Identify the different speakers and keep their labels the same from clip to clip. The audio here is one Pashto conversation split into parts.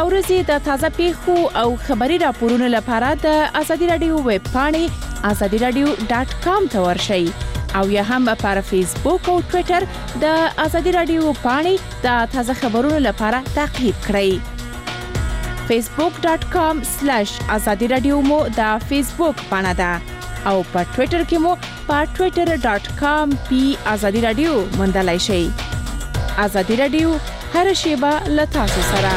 Speaker 1: ورځې د تازه پیښو او خبري راپورونو لپاره د ازادي رادیو ویب پاڼې azadiradio.com ته ورشئ او یا هم پر فیسبوک او ټوئیټر د ازادي رادیو پاڼې د تازه خبرونو لپاره تعقیب کړئ. facebook.com/azadiradio مو د فیسبوک پاڼه ده او په ټوئیټر کې مو په twitter.com/azadiradio موندلای شئ. ازادي رادیو هر شیبه له تاسو سره.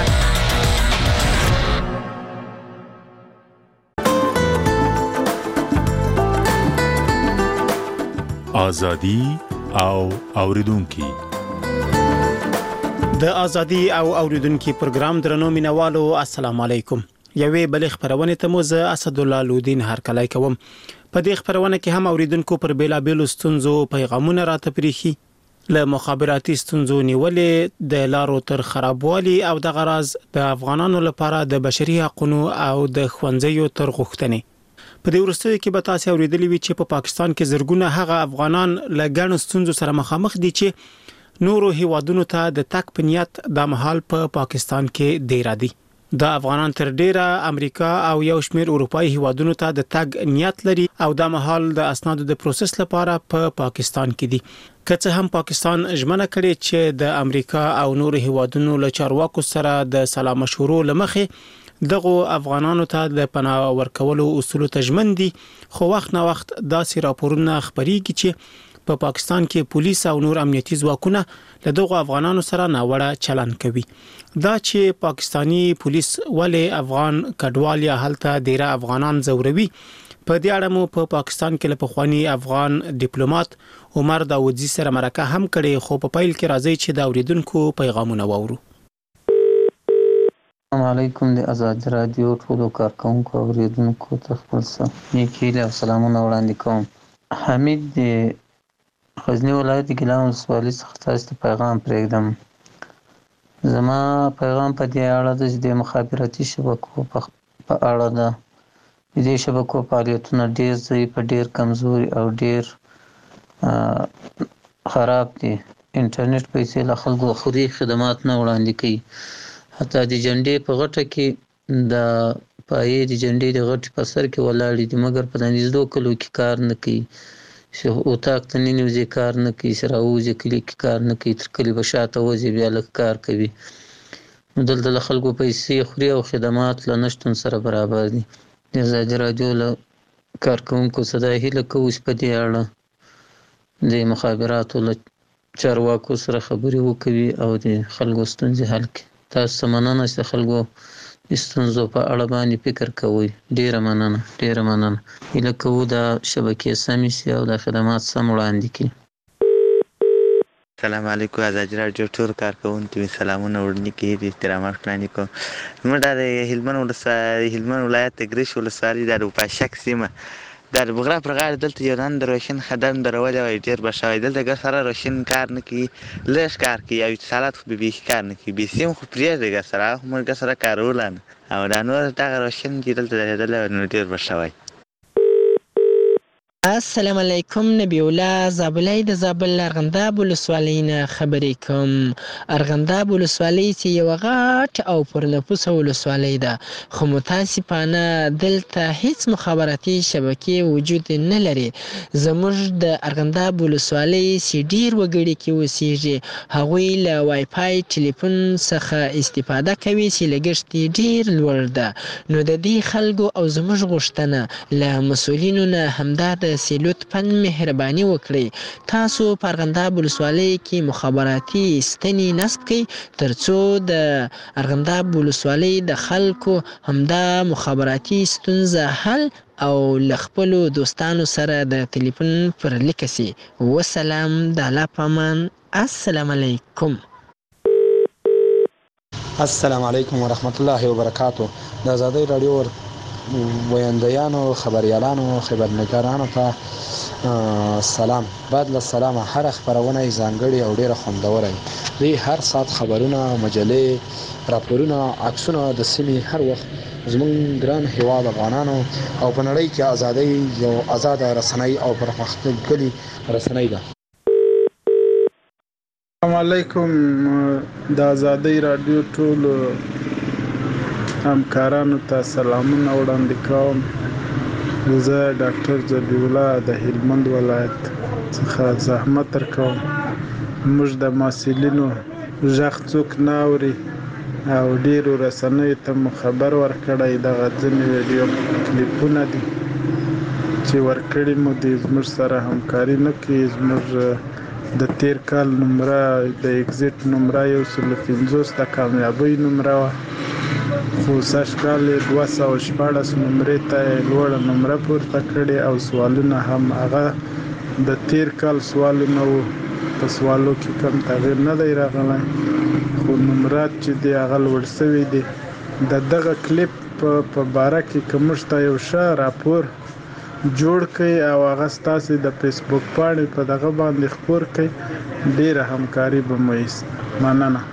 Speaker 2: ازادي او اوریدونکو
Speaker 3: د ازادي او اوریدونکو پروګرام درنو مینوالو السلام علیکم. یوې بل خبرونه ته مو زه اسد الله لودین هرکلای کوم. په دې خبرونه کې هم اوریدونکو پر بیلابیلو ستونزو پیغامونه راته پریخي له مخابراتي ستونزو نیولې د لارو تر خرابوالي او د غراض د افغانانو لپاره د بشري حقوقو او د خوندزیو تر غوښتنې. په دې وروستیو کې به تاسو اوریدلی وي چې په پاکستان کې زرګونه هغه افغانان له ګڼو ستونزو سره مخامخ دي چې نورو هیوادونو ته د تک په نیت د مهال په پاکستان کې دی را دي. د افغانان تر ډیره امریکا او یو شمېر اروپאי هیوادونو ته د تګ نیت لري او د مهال د اسنادو د پروسس لپاره په پاکستان کې دي. که څه هم پاکستان ژمنه کړې چې د امریکا او نورو هیوادونو له چارواکو سره د سلا مشورو لمخې دغه افغانانو ته د پناه ورکولو اصول تجمن دي، خو وخت نه وخت داسې راپورونه خبريږي چې په پاکستان کې پولیس او نور امنیتي ځواکونه له دغه افغانانو سره ناوړه چلند کوي. دا چې پاکستانی پولیس ولې افغان کډوال یا هلته ډیره افغانان زوروي، په دې اړه مو په پاکستان کې له پخوانی افغان ډیپلوماټ عمر داودزی سره مرکه هم کړې، خو په پیل کې راځي چې د اوریدونکو پیغامونه واورو.
Speaker 4: السلام علیکم د ازادي رادیو ټولو کارکونکو او اوریدونکو ته خپل نیکی او سلامونه وړاندې کوم. حمید د غزنی ولایت ګیلان ولسوالۍ څخه تاسو ته پیغام پرېږدم. زما پیغام په دې اړه د مخابراتي شبکو په اړه ده. د دې شبکو فعالیتونه ډېر ضعیف، ډېر کمزوري او ډېر خراب دي. انټرنیټ پیسې له خلکو خوري، خدمات نه وړاندې کوي. حتی د جنډې په غټه کې د پایې د جنډې د غټ په سر کې ولاړې دي، مګر په نږدې کلو کې کار نه کوي. اتاق ته ننوځي کار نه کوي، سره وځي کلی کې کار نه کوي، تر کلی به شاته وځي بیا لږ کار کوي. دلته له خلکو پیسې خوري او خدمات له نشتون سره برابر دي. د ازادي رادیو له کارکونکو څخه دا هیله کوو چې په دې اړه د مخابراتو له چارواکو سره خبرې وکوي او د خلکو ستونزې حل کړي. تاسو مننه چې خلکو ستونزو په اړه باندې فکر کوئ. ډیره مننه. هیله کوو دا شبکې سمې شي او د خدمات سم وړاندې کړي.
Speaker 5: السلام علیکم ازادي رادیو ټول کارکونکو سلامونه وړاندې کوي. د احترامات وړاندې کوم. موږ د هلمند ولایت د ګریش ولسوالۍ د پاشک سیمه در بغرا پر غاړه دلته یو نن د روشن خدم درولې وای ډیر بشوي. دلته ګر سره روشن کار نه کوي، لږ کار کوي او اتصالات خو به کار نه کوي. به سیم خو پرې ګر سره موږ سره کارولان او دا نور دغه روشن چې دلته نو ډیر بشوي.
Speaker 6: السلام علیکم. نبی الله زابلای د زابل ارغنداب ولسوالۍ نه خبرې کوم. ارغنداب ولسوالۍ چې یو غټ او پر نفوس ولسوالۍ ده، خو متاسفانه دلته هیڅ مخابراتي شبکې وجود نه لري. زموږ د ارغنداب ولسوالۍ چې ډیر وګړي کې اوسېږي، هغوی له وای فای ټلیفون څخه استفاده کوي چې لګښت ډیر لوړ ده. نو د دې خلکو او زموږ غوښتنه له مسؤلینو نه همدا ده چې لطفاً مهرباني وکړئ تاسو په ارغنداب ولسوالۍ کې مخابراتي ستنې نصب کړئ، ترڅو د ارغنداب ولسوالۍ د خلکو همدا مخابراتي ستونزه حل او له خپلو دوستانو سره د ټلیفون پر لیکه سي. وسلام، د الله په امان. السلام علیکم.
Speaker 7: السلام علیکم ورحمت الله وبرکاتو. د ازادي رادیو ویاندیانو، خبریالانو، خبرنګارانو ته سلام. بعد له سلامه هر خبرونه ځانګړي او ډیره خوندوره وي. هر ساعت خبرونه، مجلې، راپورونه، عکسونه د سیمې هر وخت زمون ګران هیواد افغانانو او په نړۍ کې ازادي یو آزاد رسنۍ او پرمختللې رسنۍ ده.
Speaker 8: السلام علیکم. د ازادي رادیو ټول همکارانو ته سلامونه وړاندې کوم. زه ډاکټر جبیح الله د هلمند ولایت څخه زحمت درکوم. موږ د محصلینو غږ څوک نه اوري او ډیرو رسنیو ته مو خبر ورکړی. دغه ځینې ویډیو کلیپونه دي چې ورکړي مو دي زموږ سره همکاري نه کوي. زموږ د تیر کال نمره د ایگزیټ نمره 150 د کامیابۍ نمره وه، خو سږ کال 214 نمرې ته لوړه نمره پورته کړې او سوالونه هم هغه د تیر کال سوالونه وو. په سوالو کې کم تغییر نه دی راغلی، خو نمرات چې دی هغه لوړ شوي دي. د دغه کلیپ په باره کې که موږ ته یو ښه راپور جوړ کړئ او هغه ستاسې د فیسبوک پاڼې په دغه باندې خپور کړئ، ډیره همکاري به مو مننه.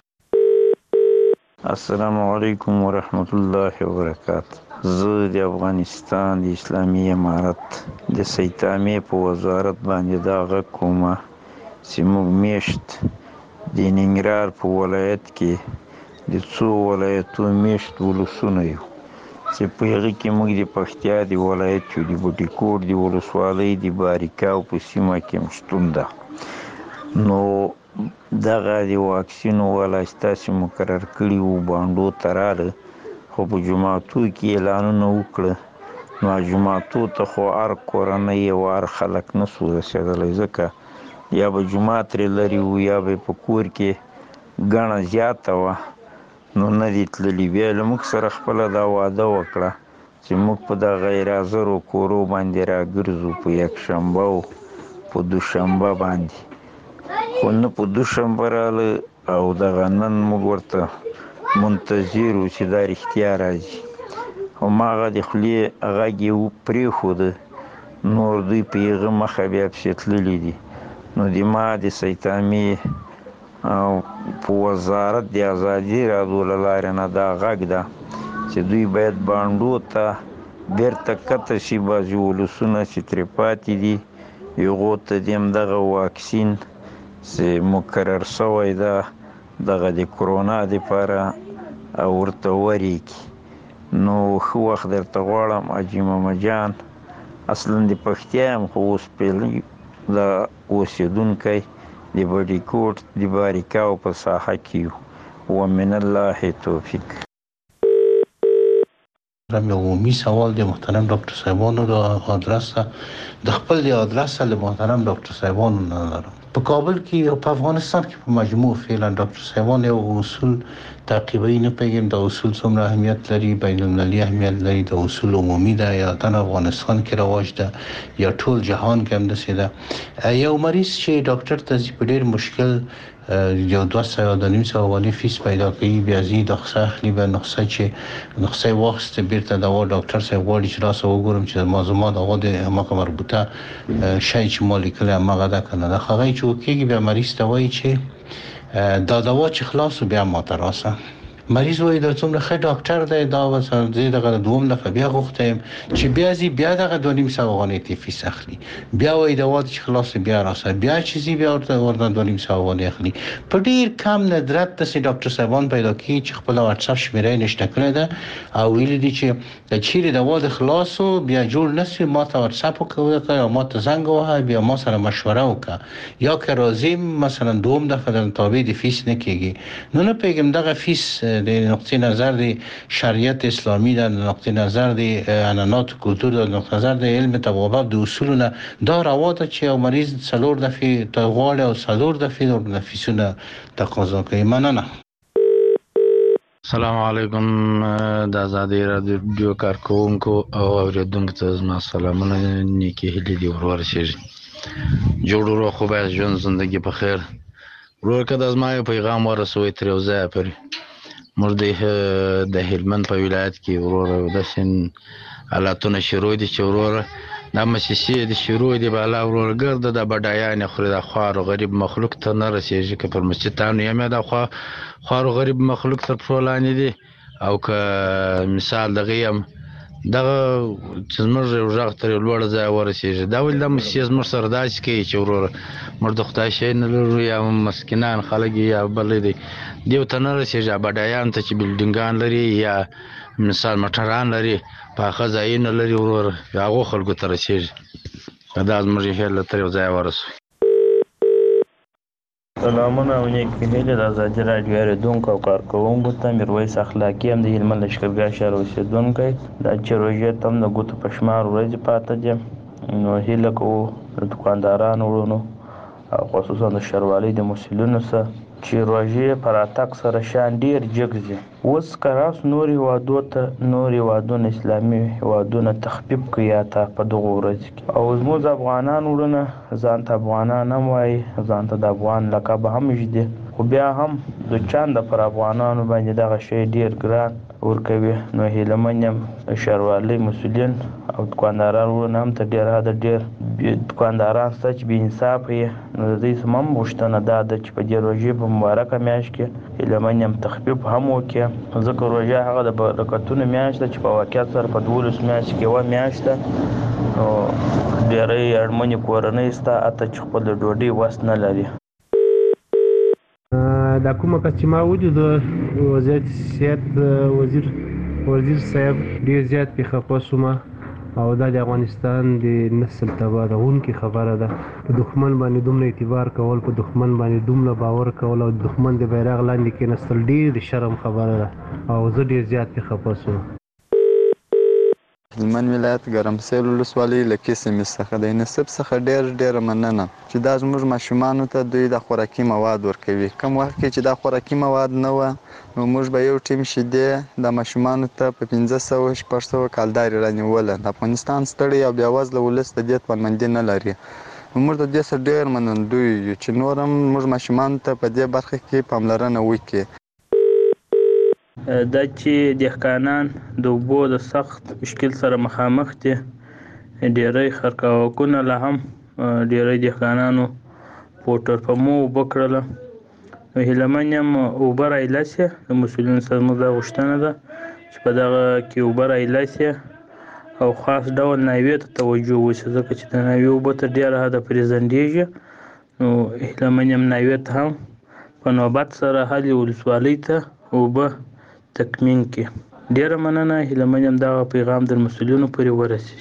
Speaker 9: السلام علیکم ورحمت الله وبرکاته. زه د افغانستان د اسلامي امارت د سیتامې په وزارت باندې دا غږ کومه چې موږ میشت د ننګرهار په ولایت کې د څو ولایتو میشت ولسونه یو چې په هغې کې موږ د پکتیا د ولایت یو، د بوټي کوټ د ولسوالۍ د باریکاو په سیمه کې هم شتون ده. نو دغه د واکسینو والا چې تاسې مقرر کړي وو بانډو ته راغله، خو په جوماتو کې اعلانونه وکړه. نو جوماتو ته خو هر کورنۍ او هر خلک نه سو رسېدلی، ځکه یا به جومات ترې لرې وو یا به په کور کې ګڼه زیاته وه، نو نه دي تللي. بیا له موږ سره خپله دا وعده وکړه چې موږ په دغه غیرحاضرو کورو باندې راګرځو په یکشنبه او په دوشنبه باندې، خو نه په دوشنبه راغله او دغه نن موږ ورته منتظر وو چې دا رښتیا راځي. هماغه د خولې غږ یې پرېښوده، نور دوی په هغه مخه بیا پسې تللي دي. نو د ما د سیتامې په وزارت د ازادي راډیو له لارې نه دا غږ ده چې دوی باید بانډو ته بیرته کته شي. بعضې ولسونه چې ترې پاتې دي هغو ته د همدغه واکسین چې مقرر شوی ده دغه د کرونا دپاره او ورته ورېږي. نو ښه وخت درته غواړم حاجي محمد جان، اصلا د پکتیا یم خو اوس پیلي د اوسېدونکی د بډي کوټ د باریکاو په ساحه کې یو. ومن الله توفیق.
Speaker 10: یو عمومي سوال د محترم ډاکټر صاحبانو د آدرس د خپل د آدرس له محترم ډاکټر صاحبانو نه لرم. په کابل کې او په افغانستان کې په مجموع فعلا ډاکټر صاحبان یو اصول تعقیبوي. نه پوهېږم د اصول څومره اهمیت لري، بین المللي اهمیت لري، د اصول عمومي ده یا تن افغانستان کې رواج ده یا ټول جهان کې هم داسې ده. یو مریض چې ډاکټر ته ځي په ډېر مشکل یو 200 یا 250 فیس پیدا کوي، بیا ځي نسخه اخلي، بیا نسخه چې نسخه واخیسته بیرته دوا ډاکټر صاحب غواړي چې راسه وګورم چې زما دغه د هماغه مربوطه شی چې ما لیکلی هماغه ده که نه ده. هغه چې وکېږي بیا مریض ته وایي چې دا دوا چې خلاص بیا ماته راسه. مریض وایي دا څومره ښه ډاکټر دی، دا مثلا زه دغه دوم دفعه بیا غوښتی یم چې بیا ځي بیا دغه 250 افغانۍ ته فیس اخلي، بیا وایي دوا چې خلاص بیا راسه، بیا چې ځي بیا ورته 250 افغانۍ اخلي. په ډېر کم ندرت داسې ډاکټر صاحبان پیدا کړي چې خپله واټساپ شمېره یې نشته کړې ده او ویلي دي چې چیرې دوا د خلاصو بیا جوړ نه سي ما ته واټساپ وکړه یا ما ته زنګ ووهه بیا ما سره مشوره وکړه، یا که راځي مثلا دوم دفعه در تابع د فیس نه کېږي. نو نه پوهېږم دغه فیس د نقطه نظر د شریعت اسلامی د نقطه نظر د عنعنات کلتور د نقطه نظر د علم طبابت د اصولونه دا روا ده چې یو مریض 4 دفعې ته غواړي او 4 دفعې د فیسونه تقاضا کوي. مننه.
Speaker 11: السلام علیکم د ازادي راډیو کارکونکو او اوریدونکو ته زما سلامونه، نیکی هیلې دي ورورسېږي. جوړ ورو خو باید ژوند زندگی په خیر. ورور که د زما یو پیغام ورسوئ تر یو ځایه پورې. موږ د هلمند په ولایت کې ورور داسې حالاتونه شروع دي چې ورور دا مسیسې د شروع دي بالا ورور ګرده د بډایانې خوري، د خوار و غریب مخلوق ته نه رسېږي. که پر مسجدانو یم د خوار و غریب مخلوق تر پښو لاندې دي، او که مثال دغه یم دغه چې زموږ یو غږ تر یو لوړ ځای ورسېږي دا ولې دا مسیح زموږ سره داسې کوي چې وروره موږ د خدای شی نه لرو یا مسکینان خلک یا بل دی دیو ته نه رسېږي بډایان ته چې بلډینګان لري یا مثال موټران لري پاخه ځایونه لري وروره هغو خلکو ته رسېږي دا زموږ هیله تر یو ځای ورسوي.
Speaker 12: سلامونه او نیکې هیلې د ازادي راډیو اورېدونکو او کارکوونکو ته میرویس اخلاقي هم د هلمند لښکرګاه ښار اوسېدونکی دا چې روژې ته هم د ګوتو په شمار ورځې پاته دي نو هیله کوو د دوکاندارانو وروڼو او خصوصا د ښاروالۍ د مسؤلینو څخه چې روژې په راتګ سره شیان ډېر جګ ځي. اوس که راسو نور هېوادونه اسلامي هېوادونه تخفیف کوي یا ته په دغو ورځو کې او زموږ افغانان وروڼه ځان ته افغانان هم وایي ځان ته د افغان لقب هم ږدي خو بیا هم د چانده پر افغانانو باندې دغه شی ډېر ګران ورکوي نو هیلهمن یم د ښاروالۍ مسؤلین او دوکانداران وروڼه هم تر ډېره حده ډېر دوکانداران شته چې بې انصافه یې نو د دوی څخه هم غوښتنه دا ده چې په دې روژې په مبارکه میاشت کې هیلهمن یم تخفیف هم وکړي ځکه روژه هغه د برکتونو میاشت ده چې په واقعیت سره په 12 میاشت کې یوه میاشت ده نو ډېری اړمنې کورنۍ شته حتی چې خپل د ډوډۍ وس نه لري.
Speaker 13: دا کومه کس چې ما ولید د وزارت صحت وزیر صاحب ډېر زیات پې خفه شومه او دا د افغانستان د نسل تباهونکې خبره ده. په دښمن باندې دومره اعتبار کول په دښمن باندې دومره باور کول او دښمن د بیرغ لاندې کېناستل ډېر د شرم خبره ده او زه ډېر زیات پې خفه شوم.
Speaker 14: هلمند ولایت ګرمسیر ولسوالۍ له کیسمې څخه د نصب څخه ډېره مننه چې دا زموږ ماشومانو ته دوی د خوراکي مواد ورکوي. کوم وخت کې چې دا خوراکي مواد نه وه نو موږ به یو ټیم شیدې د ماشومانو ته په 500-600 کالدارې رانیوله. د افغانستان ستړی او بېوزله ولس د دې توانمندي نه لري. موږ د دې څخه ډېر منندوی یو چې نور هم موږ ماشومانو ته په دې برخه کې پاملرنه وکړي.
Speaker 12: دا چې دهقانان د اوبو د سخت مشکل سره مخامخ دي ډېری خرکاوکونه لا هم ډېری دهقانانو پوټر پمو اوبه کړله نو هیلهمن یم اوبه رایله سي د مسؤلینو سره زموږ دا غوښتنه ده چې په دغه کې اوبه رایله سي او خاص ډول ناوې ته توجه وشي ځکه چې د ناوې اوبه تر ډېره حده پرې ځنډېږي نو هیلهمن یم ناوې ته هم په نوبت سره هلې ولسوالۍ ته اوبه تکمین کې. ډېره مننه هیلهمن یم دغه پیغام د مسؤلینو پورې ورسېږي.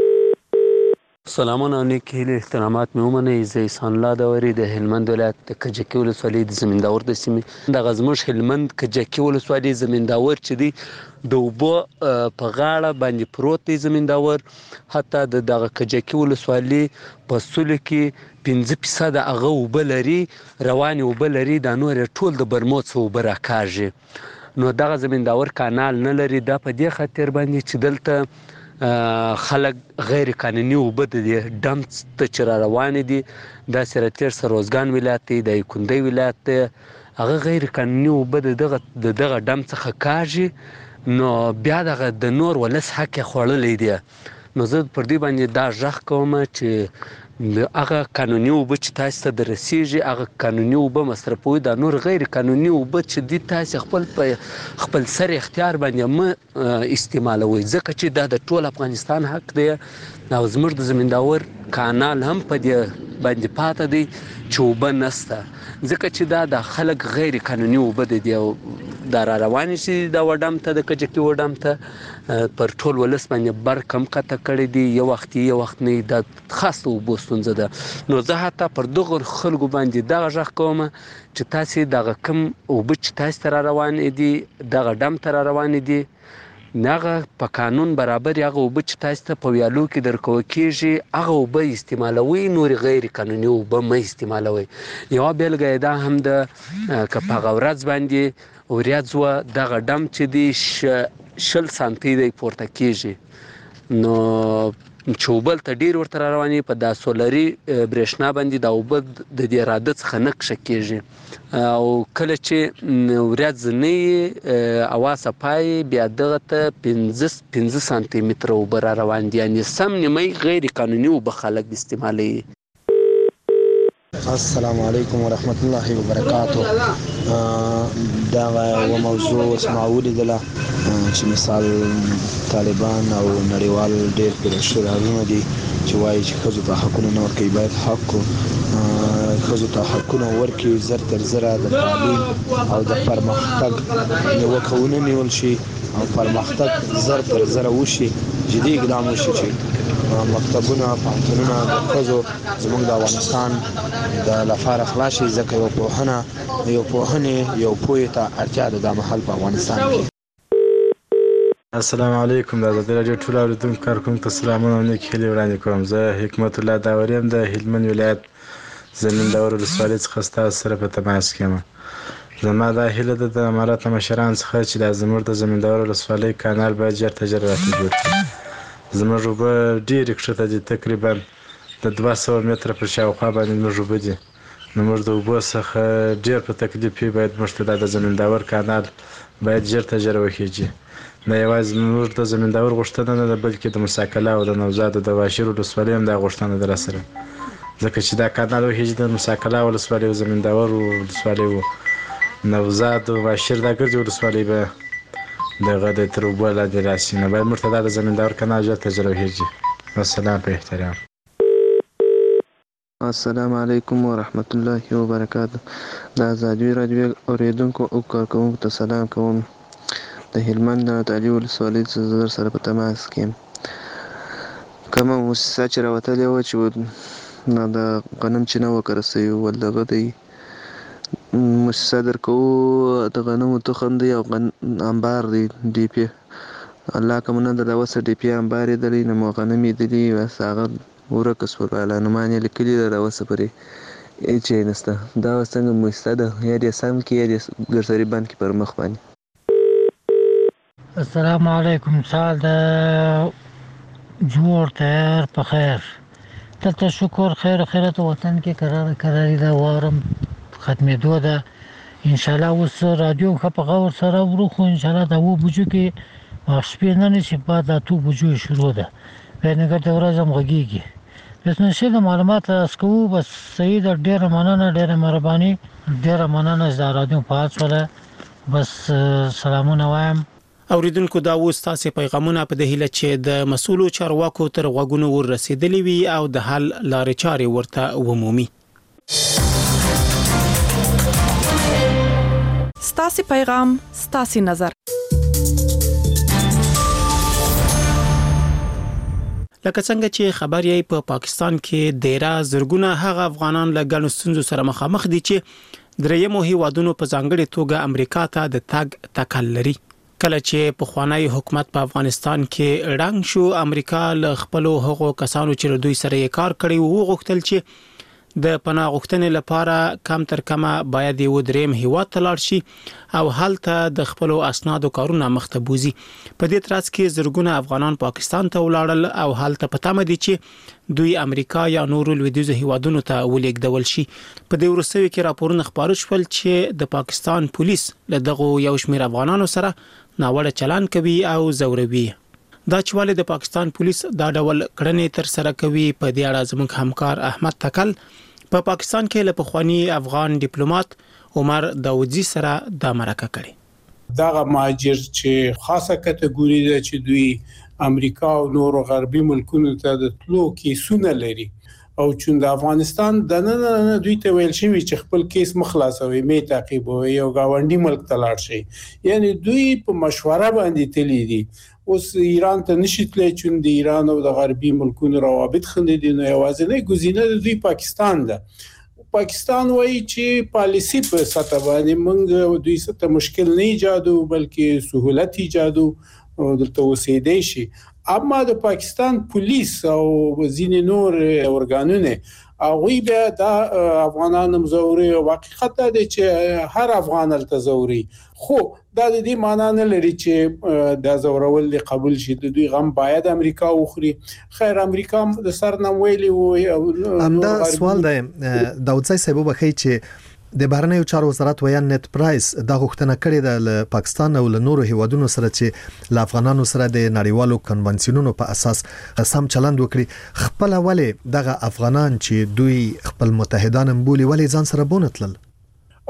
Speaker 15: سلامونه او نیک هیلې احترامات مې ومنئ. زه احسان الله داوري د هلمند ولایت د کجکي ولسوالۍ د زمینداور د سیمې دغه زموږ هلمند کجکي ولسوالۍ زمینداور چې دی د اوبو په غاړه باندې پروت دی زمینداور حتی د دغه کجکي ولسوالۍ په سلو کې 5% هغه اوبه لري روانې اوبه لري دا نور ټول د برمو څخه اوبه راکاږي نو دغه زمینداور کانال نه لري. دا په دې خاطر باندې چې دلته خلک غیر قانوني اوبه د ډم ته چې را روانې دي دا سرتیر سروزګان ولایت دی د کندی ولایت دی هغه غیر قانوني اوبه د دغه ډم څخه کاږي نو بیا دغه د نور ولس حق یې خوړلی دی نو زه پر دې باندې دا غږ کوم چې هغه قانوني اوبه چې تاسو ته درسیږي هغه قانوني اوبه مصرفوي دا نور غیر قانوني اوبه چې دي تاسو خپل سر اختیار باندې مه استعمالوئ ځکه چې دا د ټول افغانستان حق دی او زموږ د زمینداور کانال هم په دې باندې پاته دی چې اوبه نسته ځکه چې دا د خلک غیر قانوني اوبه دي او دا را روانې شي دا وډم ته د کجکي وډم ته پر ټول ولس باندې بر کم قطع کړی دی یو وخت نه دا خاصه اوبو ستونزه ده نو زه حتی پر دغه خلکو باندې دغه غږ کوم چې تاسې دغه کم اوبه چې تاسې ته را روانې دي دغه ډم ته را روانې دي هغه په قانون برابر هغه اوبه چې تاسو ته په ویالو کې درکول کېږي هغه اوبه استعمالوئ نور غیر قانوني اوبه مه استعمالوئ. یوه بیلګه یې دا هم ده که په هغه ورځ باندې وریځ وه دغه ډم چې دی 20 سانتي دی پورته کېږي نو چې اوبه ته ډېر ورته را روانې په دا سولري برېښنا باندې دا اوبه د دې راده څخه نه کښه کېږي او کله چې ورځ نه وي هوا صفا وي بیا دغه ته 15 سانتي متره اوبه را روان دي یعنې سم نیمۍ غیر قانوني اوبه خلک استعمالوي.
Speaker 7: السلام علیکم ورحمت الله وبرکاتو. دا یوه موضوع اوس ما ولیدله چې مثال طالبان او نړیوال ډېر پرشرونه دي چې وایي چې ښځو ته حقونه نه ورکوي، باید حق ښځو ته حقونه ورکړي، زر تر زره د تعلیم او د پرمختګ نیوکه ونیول شي او پرمختګ زر تر زره وشي، جدي اقدام وشي چې مکتبونه پوهنتونونه د ښځو زموږ د افغانستان د لپاره خلاص شي، ځکه یو پوهنې یو پوهې ته اړتیا ده دا مهال په افغانستان کې.
Speaker 8: السلام علیکم. د ازادي راډیو ټول اوریدونکو کارکوونکو ته سلامونه او نیک هیلې وړاندې کوم. زه حکمت الله داوري یم د هلمند ولایت زمینداور ولسوالۍ څخه ستاسو سره په تماس کې یم. زما دا هیله ده د امارت مشرانو څخه چې دا زموږ د زمینداور ولسوالۍ کانال باید ژر تر ژره راته جوړ کړي. زموږ اوبه ډېرې کښته دي، تقریبا د 200 متره پر شاوخوا باندې زموږ اوبه دي. نو موږ د اوبو څخه ډېر په تکلیف یو، باید موږ ته د زمینداور کانال باید ژر تر ژره وخیږي. دا یوازې موږ د زمینداور غوښتنه نه ده، بلکې د موساکله او د نوزاد او د واشیر ولسوالۍ هم دا غوښتنه ده راسره، ځکه چې دا کانال وخیږي د موساکله ولسوالۍ او زمینداور ولسوالۍ و نوزاد او واشیر دا ګرځي ولسوالۍ به دغه د تر اوبو لاندې راسي. نو باید موږ ته دا د زمینداور کانال ژر تر ژره وخیږي. والسلام په احترام.
Speaker 16: السلام علیکم ورحمت الله وبرکاته. د ازادي راډیو اوریدونکو او کارکوونکو ته سلام کوم. د هلمند د تعلیم ولسوالۍ څخه سره په تماس کې یم. کومه موسسه چې راوتلې وه چې د غنم چینه وکره سوي ول دغه دی موسسه درکوو د غنمو تخم دی او انبار دی ډي پي. الله که مو نه درلوسه ډي پي انبار یې دلی نه مو غنم یې دلي، بس هغه ورکه سول اعلانمان یې لیکلي ده راوسه پرې هېڅ شی نشته. دا اوس څنګه موسسه ده، یا دې سم کړي یا دې ګرسري بند کړي پر مخ باندې.
Speaker 17: السلام علیکم. سال د جوړ تیار په خیر دلته شکر خیر خیرت وطن کې قراري دا وارم ختمېدو ده انشاءالله. اوس رادیو ښه په غور سره ورو، خو انشاءالله د 9 بجو کې شپې نه نشي، بعد د 2 بجو شروع ده، بینګر د ورځ هم غږیږي. بس نشي د معلومات اسکو بس صحیح ده. ډېره مننه، ډېره مهرباني، ډېره مننه د رادیو په حاصله. بس سلامونه وایم.
Speaker 3: اوریدونکو دا و ستاسو پیغامونه په دهیله چې د مسؤلو چارواکو تر غوګونو ورسېدلې وي او د حل لارې چارې ورته ومومي.
Speaker 18: ستاسو پیغام ستاسو نظر.
Speaker 3: لکه څنګه چې خبر یې په پاکستان کې ډیره زرګونه هغه افغانان له ګڼو ستونزو سره مخامخ دي چې درېیمو هیوادونو په ځانګړي توګه امریکا ته د تګ تکل لري. کله چې په خوانی حکومت په افغانستان کې ړنګ شو، امریکا له خپل هغو کسانو چې دوی سره یې کار کړی وو غوښتل چې د پناه غوښتنې لپاره کم تر کمه باید یو دریم هیواد ته لاړ شي او هلته د خپل اسنادو کارونه مخته بوزي. په دې ترڅ کې زرګونه افغانان پاکستان ته ولاړل او هلته پته مدي چې دوی امریکا یا نورو لویدیځو هیوادونو ته ولېږدول شي. په دې ورسوي کې راپورونه خبرو شول چې د پاکستان پولیس له دغه یو شمېر افغانانو سره ناوړه چلند کوي او زوروي. دا چې ولې د پاکستان پولیس دا ډول کړنې تر سره کوي، په دې اړه زموږ همکار احمد تکل په پاکستان کې له پخوانی افغان ډیپلوماټ عمر داودزی سره د مرکه کړي.
Speaker 19: دغه مهاجر چې خاصه کټګوري ده چې دوی امریکا او نورو غربي ملکونو ته د تلو کیسونه لري او چې د افغانستان د نن دوی ته ویل شوی چې خپل کیس مخلاصوي، می تعقیبوي او گاونډي ملک ته لاړ شي. یعنی دوی په مشوره باندې تللی دي. اوس ایران ته نشي تللی چې د ایران او د غربي ملکونو روابط خندي دي، نو یوازینی ګزینه د دوی پاکستان ده. پاکستان وایي چې پالیسی په سطح باندې موږ دوی ته مشکل نه ایجادو بلکې سہولت ایجادو دلته اوسېدای شي. اما د پاکستان پولیس او ځینې نور ارګانونه هغوی بیا د افغانانو مزوري او حقیقت دی چې هر افغان الته زوري، خو دا د دې معنی نه لري چې د زورول قبول شي. د دوی غم باید امریکا وخوري. خیر امریکا د سر نام ویلي وو.
Speaker 20: همدا سوال دی داودزی صاحب بخی چې د بهرنیو چارو وزارت ویان نت پرایس دا غوښتنه کړې ده له پاکستان او له نورو هیوادونو سره چې ل افغانانو سره د نړیوالو کنونسیونونو په اساس سم چلند وکړي. خپل ولې دغه افغانان چې دوی خپل متحدان بولی ولې ځان سره بونتلل؟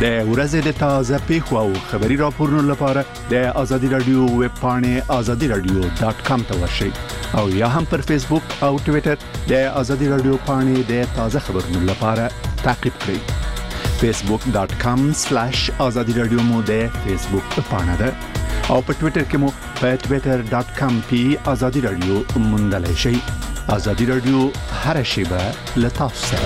Speaker 2: د ورځې د تازه پیښو او خبري راپورونو لپاره د ازادي رادیو ویب پاڼې azadiradio.com ته ورشئ او یا هم پر فیسبوک او ټوئیټر د ازادي رادیو پاڼې د تازه خبرونو لپاره تعقیب کړئ. facebook.com/azadiradio مو د فیسبوک پاڼه ده او په ټوئیټر کې مو په twitter.com/azadiradio موندلای شئ. ازادي رادیو هر شیبه له تاسو سره.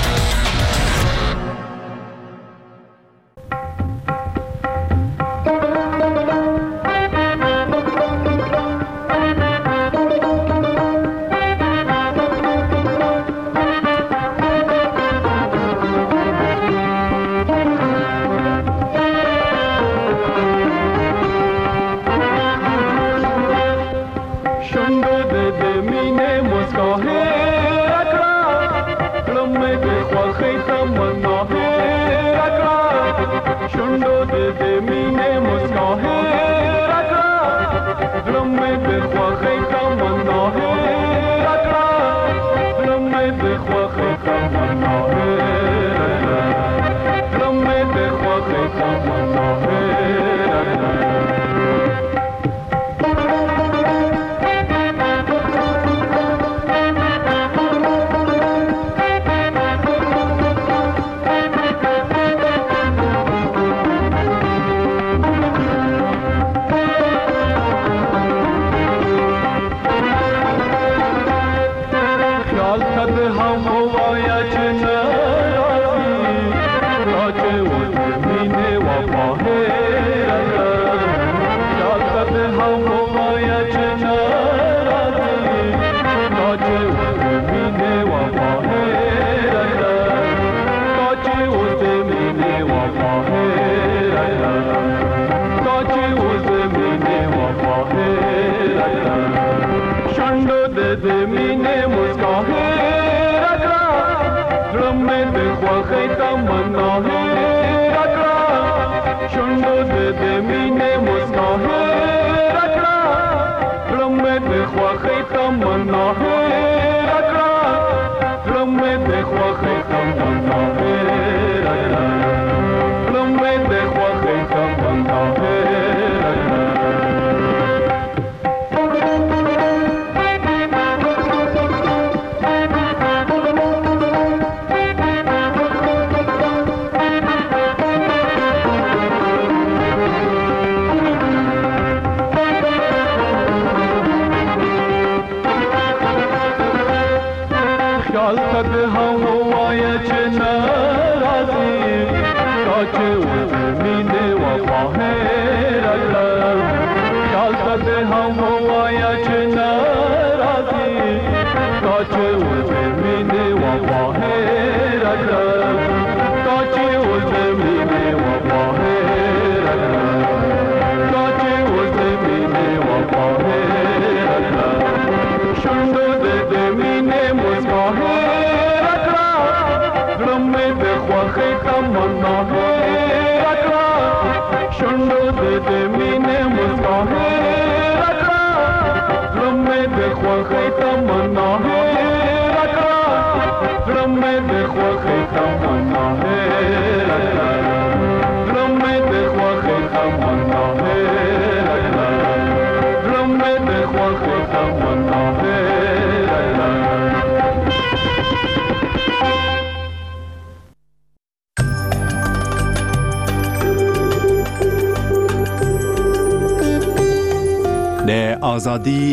Speaker 2: د ازادي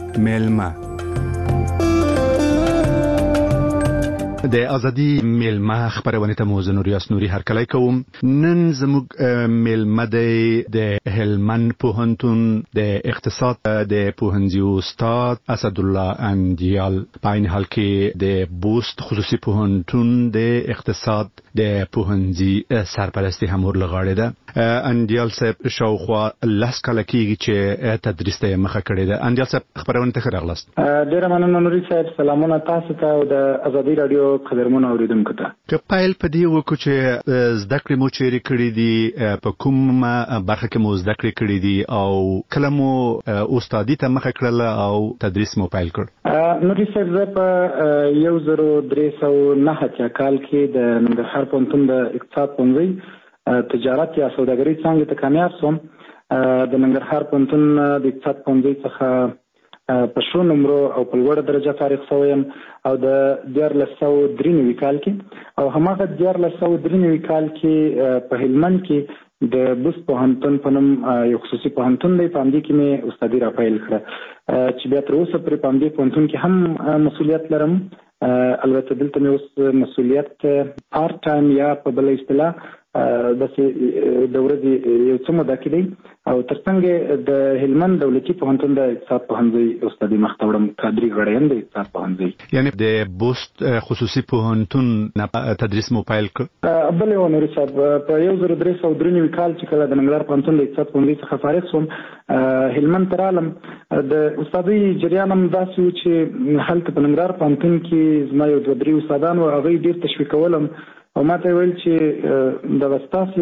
Speaker 2: ملما د ازادي ملما خبرونه ته مو زنوریاس نوري هرکلی کوم. نن زموږ ملما د هلمند پوهنتون د اقتصاد د پوهنځي استاد اسد الله اندیال په عین حال کې د بوست خصوصي پوهنتون د اقتصاد د پوهنځي سرپرستی هم ورلغاړه ده. اندیال صاحب شاوخوا لاس کله کېږي چې تدریس ته مخه کړې ده. اندیال صاحب خبرونه ته راغلاست.
Speaker 1: ډیره مننه نوري صاحب. سلامونه تاسو ته او د ازادي رادیو قدرمن اوریدونکو ته.
Speaker 2: که پایل په دې وکړو چې زده کړې مو چیرې کړې دي، په کومه برخه کې مو زده کړې کړې دي او کله مو استادي ته مخه کړل او تدریس مو پیل کړ؟
Speaker 1: نوري صاحب زه په 1309 کال کې د ننګرهار پوهنتون د اقتصاد پوهنځي تجارت یا سوداګرۍ څنګه ته کامیاب شوم. د ننګرهار پوهنتون د اقتصاد پوهنځي څخه په شو نمرو او په لوړه درجه فارغ شوم او د 1493 کال کې او هماغه 1493 کال کې په هلمند کې د بوس پوهنتون په نوم یو خصوصي پوهنتون دی، په همدې کې مې استادي راپیل کړه چې بیا تر اوسه پرې په همدې پوهنتون کې هم مسؤلیت لرم. البته دلته مې اوس مسؤلیت پارت ټایم یا په بل اصطلاح د ورځې یو څه موده کې دی او ترڅنګ د هلمند دولتي پوهنتون د اقتصاد پوهنځي استادي مخ ته وړم، کادري غړی یم د اقتصاد پوهنځي.
Speaker 2: یعنی د بوست خصوصي پوهنتون تدریس مو پیل کړ؟
Speaker 1: بلې و نوري صاحب، په 1393 کال چې کله د ننګرهار پوهنتون د اقتصاد پوهنځي څخه فارغ شوم هلمند ته رالم. د استادۍ جریان هم داسې و چې هلته په ننګرهار پوهنتون کې زما یو 2-3 استادان و، هغوی ډېر تشویقولم او ما ته ویل چې د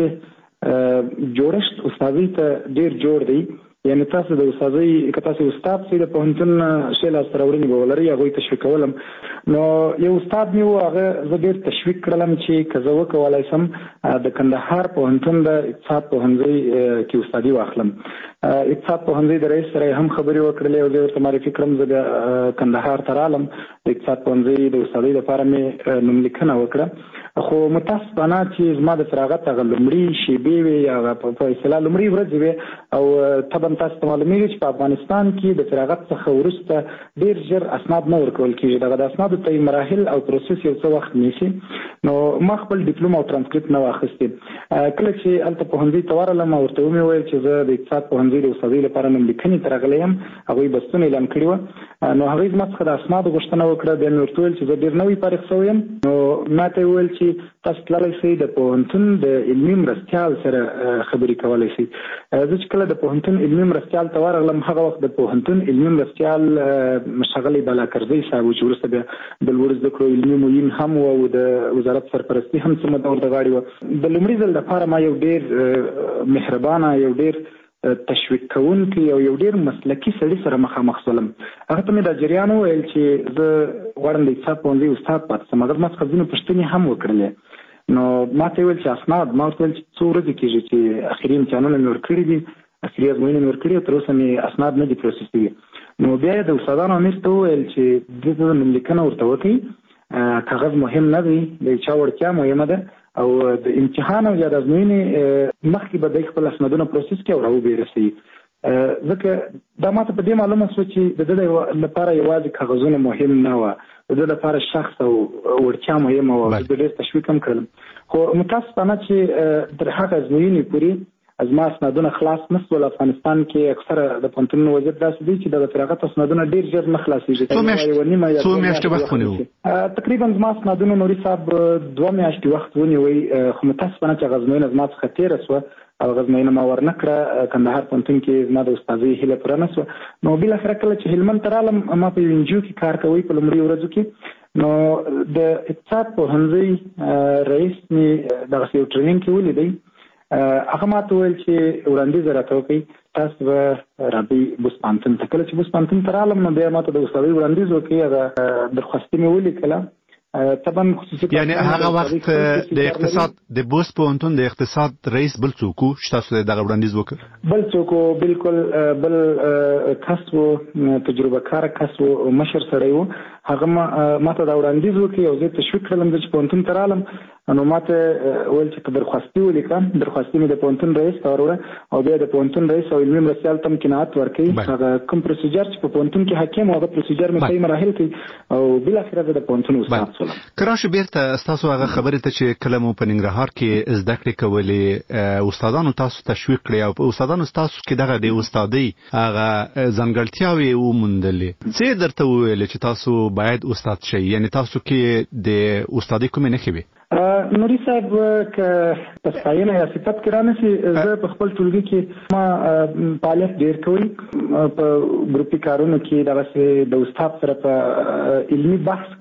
Speaker 1: ستاسې جوړښت استادۍ ته ډېر جوړ دی، یعنی تاسو د استادۍ که تاسو استاد سئ د پوهنتون ښې لاسته راوړنې به ولرئ. هغوی تشویقولم. نو یو استاد مې و، هغه زه ډېر تشویق کړلم چې که زه وکولی شم د کندهار پوهنتون د اقتصاد پوهنځي کې استادي واخلم. اقتصاد پوهنځي د رئیس سره هم خبرې وکړلې او زه ورته معرفي کړم زه بیا کندهار ته رالم. د اقتصاد پوهنځي د استادۍ لپاره مې نوملیکنه وکړه، خو متاسفانه چې زما د فراغت هغه لومړي شیبې وې، هغه په اصطلاح لومړي ورځې وې او طبعا تاسو ته معلومیږي چې په افغانستان کې د فراغت څخه وروسته ډېر ژر اسناد نه ورکول کېږي. دغه د اسنادو ته مراحل او پروسس یو څه وخت نیسي. نو ما خپل ډیپلوم او ترانسکریپټ نه واخیستې. کله چې هلته پوهنځي ته ورغلم ورته ومې ویل چې زه د اقتصاد پوهنځي د استادۍ لپاره نوملیکنې ته راغلی یم. هغوی بستون اعلان کړي وه. نو هغوی زما څخه د اسنادو غوښتنه وکړه. بیا مې ورته وویل چې زه ډېر نوی فارغ شوی یم. نو ما ته یې وویل چې تاسو تللی شئ د پوهنتون د علمي مرستیال سره خبرې کولی شئ. زه چې کله د پوهنتون علمي مرستیال ته ورغلم هغه وخت د پوهنتون علمي مرستیال ښاغلی بالاکرزی صاحب چې وروسته بیا د لوړو زده کړو علمي معین هم و او د وزارت سرپرستي هم څه موده ورته غاړې وه. د لومړي ځل لپاره ما یو ډېر مهربانه، یو ډېر تشویق کوونکی او یو ډېر مسلکي سړي سره مخامخ شولم. هغه ته مې دا جریان وویل چې زه غواړم د اقتصاد پوهنځي استاد پاتې شم. هغه ما څخه ځینې پوښتنې هم وکړلې. نو ما ته ویل چې اسناد، ما ورته ویل چې څو ورځې کېږي چې اخري امتحانونه مې ورکړي دي، اخري ازموینې مې ورکړي او تر اوسه مې اسناد نه دي پروسس شوي. نو بیا یې د استادانو امیر ته وویل چې دلته نوملیکنه ورته وکړئ، کاغذ مهم نه دی، د چا وړتیا مهمه ده او د امتحان او یا د ازموینې مخکې به دی خپل اسنادونه پروسس کړي او راوبې رسوي. ځکه دا ماته په دې معلومه شوه چې د ده لپاره یوازې کاغذونه مهم نه وه، د ده لپاره شخص او وړتیا مهمه وه. زه ډېر تشویق هم کړلم. خو متاسفانه چې تر هغه ازموینې پورې زما اسنادونه خلاص نه شول. افغانستان کې اکثره د پوهنتونونو وضعیت داسې دی چې د فراغت اسنادونه ډېر ژر نه خلاصېږي.
Speaker 2: څو میاشتې وخت ونیو؟
Speaker 1: تقریبا زما اسنادونه نوري صاحب 2 میاشتې وخت ونیوی. خو متاسفانه چې هغه ازموینه زما څخه تېره شوه او هغه ازموینه ما ورنه کړه. کندهار پوهنتون کې زما د استادۍ هیله پوره نه شوه. نو بالاخره کله چې هلمند ته رالم، ما په یو NGO کې کار کوی په لومړي ورځو کې. نو د اقتصاد پوهنځي رئیس مې دغسې یو ټریننګ کې ولیدی. هغه ما ته ویل چې وړاندیز راته وکړئ، تاسو به راځئ بوس پوهنتون ته. کله چې بوس پوهنتون ته رالم نو بیا ما ته د استادۍ وړاندیز وکړي. هغه درخواستي مې ولیکله. طبعا خصوصي
Speaker 2: یعنی هغه وخت د اقتصاد د بوس پوهنتون د اقتصاد رئیس بل څوک و چې تاسو دغه وړاندیز وکړ؟
Speaker 1: بل څوک و، بالکل بل کس و، تجربه کار کس و، مشر سړی و. هغه ما ته دا وړاندیز وکړي او زه تشویق کړلم چې پوهنتون ته رالم. نو ما ته ویل چې درخواستي ولیکم. درخواستي مې د پوهنتون رئیس ته وروړه او بیا د پوهنتون رئیس او علمي مرستیال ته قناعت ورکړي. هغه کوم پروسیجر چې په پوهنتون کې حاکم هغه پروسیجر مې صحیح مراحل کوي او بالاخره زه د پوهنتون استاد شولم.
Speaker 2: که راشو بیرته ستاسو هغه خبرې ته چې کله مو په ننګرهار کې زده کړې کولې، استادانو تاسو تشویق کړی او استادانو ستاسو کې دغه د استادۍ هغه ځانګړتیاوې وموندلې، څه درته وویل چې تاسو باید استاد شئ؟ یعنی تاسو کې د استادۍ کومې نښې وې؟
Speaker 1: نوري صاحب که په ستاینه یا صفت کې رانشي، زه په خپل ټولګي کې ما فعالیت ډېر کوي. په ګروپي کارونو کې دغسې د استاد سره په علمي بحث کې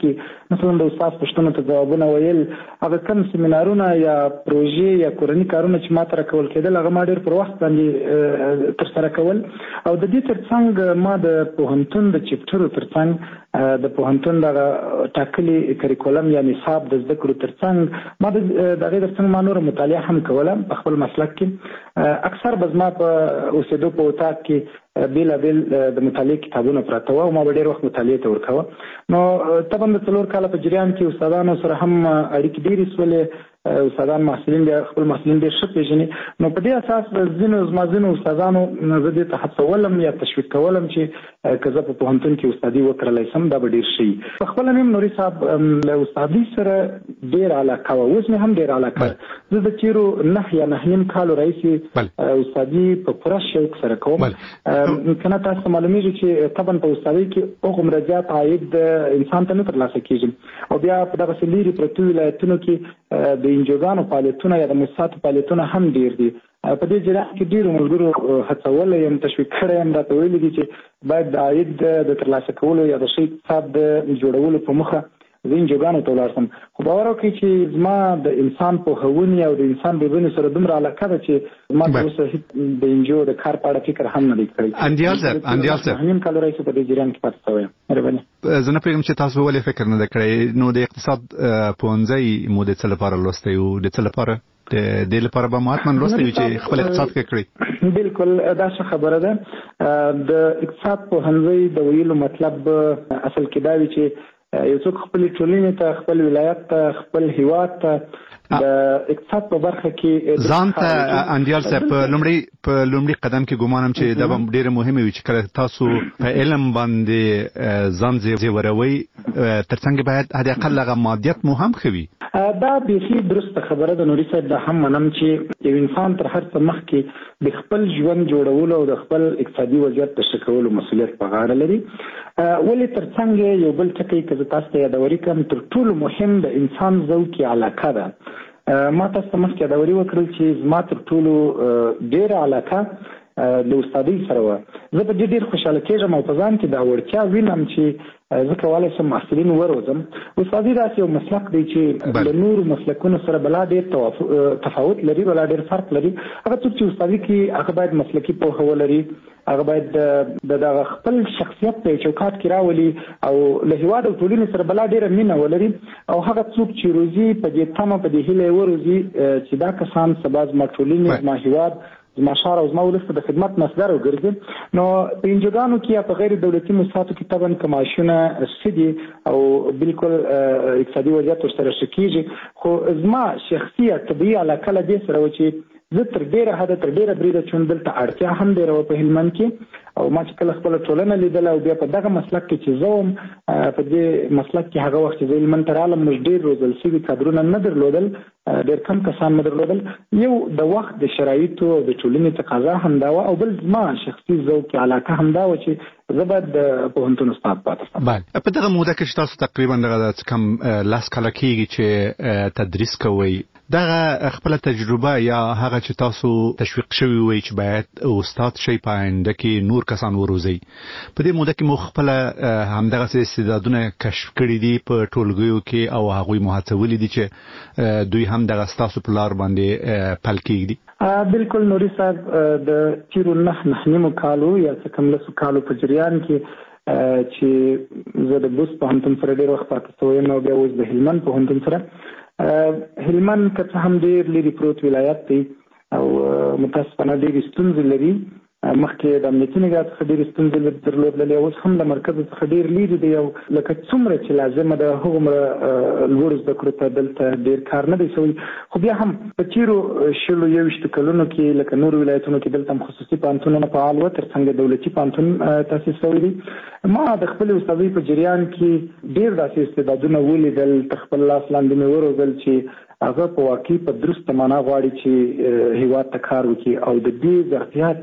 Speaker 1: مثلا د استاد پښتنو ته جوابونه ویل، هغه کم سیمینارونه یا پروژې یا کورني کارونه چې ما تر کول کېدل هغه ما ډېر پر وخت باندې تر سره کول. او د دې ترڅنګ ما د پوهنتون د چپټرو ترڅنګ د پوهنتون د ټاکلي کریکولم یا نصاب د زده کړو ترڅنګ ما د دغه ترڅنګ ما نور مطالعه هم کوله په خپل مسلک کې. اکثر به زما په اوسېدو په اتاق کې بیلابیل د مطالعې کتابونه پراته وو او ما به ډېر وخت مطالعې ته ورکوه. نو طبعا د 4 کاله په جریان کې استادانو سره هم اړیکې ډېرې سولې، استادان محصلین بیا خپل محصلین ډېر ښه پېژني. نو په دې اساس ځینو استادانو زه دې ته هڅولم یا تشویق کولم چې که زه په پوهنتون کې استادي وکړلی سم دا به ډېر ښه. په خپله مې نوري صاحب له استادي سره ډېر علاقه وه، اوس مې هم ډېر علاقه ده. زه د تېرو 9 یا 9.5 کالو راهیسې استادي په پوره شوق سره کوم. که نه تاسو ته معلومېږي چې طبعا په استادۍ کې هغومره زیات عاید انسان ته نه ترلاسه کېږي او بیا په دغسې لرې پرتو ولایتونو کې د انجوګانو فعالیتونه یا د مؤسساتو فعالیتونه هم ډېر دي. په دې جریان کې ډېرو ملګرو هڅولی یم، تشویق کړی یم، راته ویلي دي چې باید د عاید د ترلاسه کولو یا د ښه اقتصاد د جوړولو په موخه زه انجوګانو ته ولاړ شم. خو باور وکړئ چې زما د انسان پوهونې او د انسان روزنې سره دومره علاقه ده چې ما تر اوسه د انجو د کار په اړه فکر هم نه دی کړی.
Speaker 2: اندیال صاحب
Speaker 1: 9 کالو راهیسې په دې جریان کې پاتې شوی یم. مهرباني.
Speaker 2: زه نه پوهېږم چې تاسو ولې فکر نه دی کړی. نو د اقتصاد پوهنځی مو د څه لپاره لوستی و؟ د څه لپاره؟ د دې لپاره به مو حتما لوستی وي چې خپل اقتصاد ښه کړي.
Speaker 1: بالکل دا ښه خبره ده. د اقتصاد پوهنځی د ویلو مطلب اصل کې دا وي چې یو څوک خپل ټولنې ته، خپل ولایت ته، خپل هیواد ته د اقتصاد په برخه کې
Speaker 2: ځان ته اندیال صاحب په لومړي قدم کې ګمانم چې دا به ډېره مهمه وي چې کله تاسو په علم باندې ځان زیوروئ ترڅنګ باید حداقل هغه مادیات مو هم ښه وي.
Speaker 1: دا بیخي درسته خبره ده نوري صاحب. دا هم منم چې یو انسان تر هر څه مخکې د خپل ژوند جوړولو او د خپل اقتصادي وضعیت د ښه کولو مسؤلیت په غاړه لري. ولې ترڅنګ یو بل ټکی که زه تاسو ته یادوري کړم، تر ټولو مهم د انسان ذوقي علاقه ده. ما تاسو ته مخکې یادوري وکړل چې زما تر ټولو ډېره علاقه د استادۍ سره وه. زه په دې ډېر خوشحاله کېږم او په ځان کې دا وړتیا وینم چې زه کولی شم محصلین وروزم. استادي داسې یو مسلک دی چې له نورو مسلکونو سره بلا ډېر تفاوت لري، بلا ډېر فرق لري. هغه څوک چې استادي کوي هغه باید مسلکي پوهه ولري، هغه باید د دغه خپل شخصیت په چوکاټ کې راولي او له هیواد او ټولنې سره بلا ډېره مینه ولري. او هغه څوک چې روزي په دې تمه په دې هیله وروزي چې دا کسان سبا زما ټولنې، زما هیواد، زما ښار او زما ولس ته د خدمت مصدر وګرځي. نو په انجوګانو کې یا په غیر دولتي مؤسساتو کې طبعا که معاشونه ښه دي او بالکل اقتصادي وضعیت ورسره ښه کېږي. خو زما شخصي طبیعي علاقه له دې سره وه چې زه تر ډېره حده تر ډېره بریده چې دلته اړتیا هم ډېره وه په هلمند کې. او ما چې کله خپله ټولنه لیدله او بیا په دغه مسلک کې چې زه وم، په دې مسلک کې هغه وخت چې زه هلمند ته رالم موږ ډېر روزل شوي کادرونه نه درلودل، ډېر کم کسان نه درلودل. یو د وخت د شرایطو او د ټولنې تقاضا همدا وه او بل زما شخصي ذوق علاقه همدا وه چې زه باید د پوهنتون استاد پاتې شم.
Speaker 2: بله. په دغه موده کې چې تاسو تقریبا دغه کم 10 کاله کېږي چې تدریس کوئ، دغه خپل تجربه یا هغه چې تاسو تشویق شوی وي چې باید استاد شي په آینده کې نور کسان وروزي، په دې موده کې مو خپل همدغه استعدادونه کشف کړي دي په ټولګیو کې او هغوی مو هڅولي دي چې دوی هم دغه ستاسو په لار باندې پل کېږدي؟
Speaker 1: بالکل نوري صاحب، د تیرو 9 کالو یا څه کم 10 کالو په جریان کې چې زه د بوس پوهنتون سره ډېر وخت پاتې شوی یم او بیا اوس د هلمند پوهنتون سره. هلمند که څه هم ډېر لرې پروت ولایت دی او متاسفانه ډېرې ستونزې لري. مخکې د امنیتي نګاه څخه ډېرې ستونزې درلودلې، اوس هم له مرکز څخه ډېر لرې دی او لکه څومره چې لازمه ده هغومره لوړو زده کړو ته دلته ډېر کار نه دی شوی. خو بیا هم په تېرو 20 کلونو کې لکه نورو ولایتونو کې دلته هم خصوصي پوهنتونونه فعال وه، تر څنګ دولتي پوهنتون تاسیس شوی دی. ما د خپلې استادۍ په جریان کې ډېر داسې استعدادونه ولیدل، تر خپل لاس لاندې مې وروزل چې هغه په واقعي په درسته معنا غواړي چې هیواد ته کار وکړي او د دې ظرفیت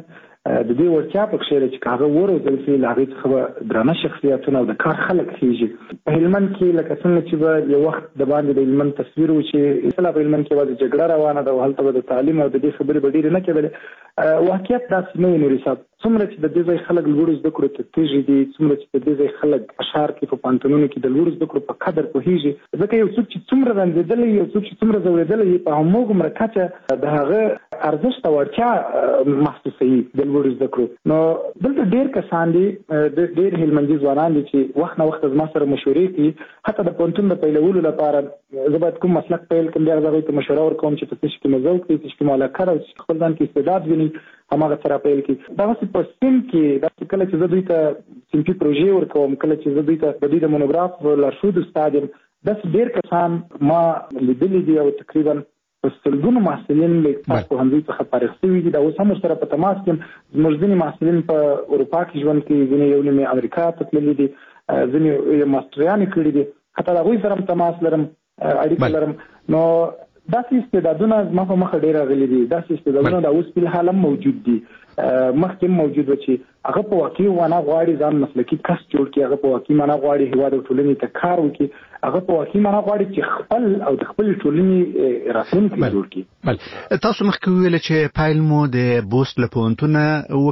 Speaker 1: د دې ورچا په خیر چې هغه وروزل شي هغه څخه درانه شخصیتونه او د کار خلک کیږي په هلمند کې لکه څنګه چې یو وخت د باندې د هلمند تصویر و چې اسلام په هلمند کې وایي جګړه روانه ده او هلته د تعلیم او د دې خبرې ډېرې نه کېدلې واقعیت داسې نه نوري صاحب څومره چې د دې ځای خلک لوړ زده کړو ته تیږي دي څومره چې د دې ځای خلک اشعار کې په پانتونونو کې د لوړ زده کړو په قدر پوهیږي ځکه یو څوک چې څومره رنځېدلی یو څوک چې څومره زوړېدلی په هماغومره کچه د هغه ارزښت او اړتیا محسوسوي د لوړ زده کړو نو دلته ډېر کسان دي ډېر هلمندي ځوانان دي چې وخت نه وخت زما سره مشورې کوي حتی د پوهنتون د پیلولو لپاره زه باید کوم مسلک پیل کړم بیا هغوی ته مشوره ورکوم چې په څه شي کې مې ذوق وي څه شي کې مې علاقه ده او خپل ځان کې استعداد ویني هماغه سره پیل کړي دغسې په سیم کې داسې کله چې زه دوی ته صنفي پروژې ورکوم کله چې زه دوی ته د دوی د مونوګراف لارښود استاد یم داسې ډېر کسان ما لیدلي دي او تقریبا په سلګونو محصلین له اقتصاد پوهنځي څخه فارغ شوي دي دا اوس هم ورسره په تماس کې زموږ ځینې محصلین په اروپا کې ژوند کوي ځینې یو نیم امریکا ته تللي دي ځینې ماسټریانې کړي دي حتی د هغوی سره هم تماس لرم اړیکه لرم نو داسې استعدادونه زما په مخه ډېر راغلي دي داسې استعدادونه دا اوس فلحال هم موجود دي مخکې هم موجود و چې هغه په واقعي معنا غواړي ځان مسلکي کس جوړ کړي هغه په واقعي معنا غواړي هېواد او ټولنې ته کار وکړي هغه په واقعي معنا غواړي چې خپل او د خپلې ټولنې راتلونکی جوړ کړي
Speaker 2: تاسو مخکې وویل چې پیل مو د بوست له پوهنتونه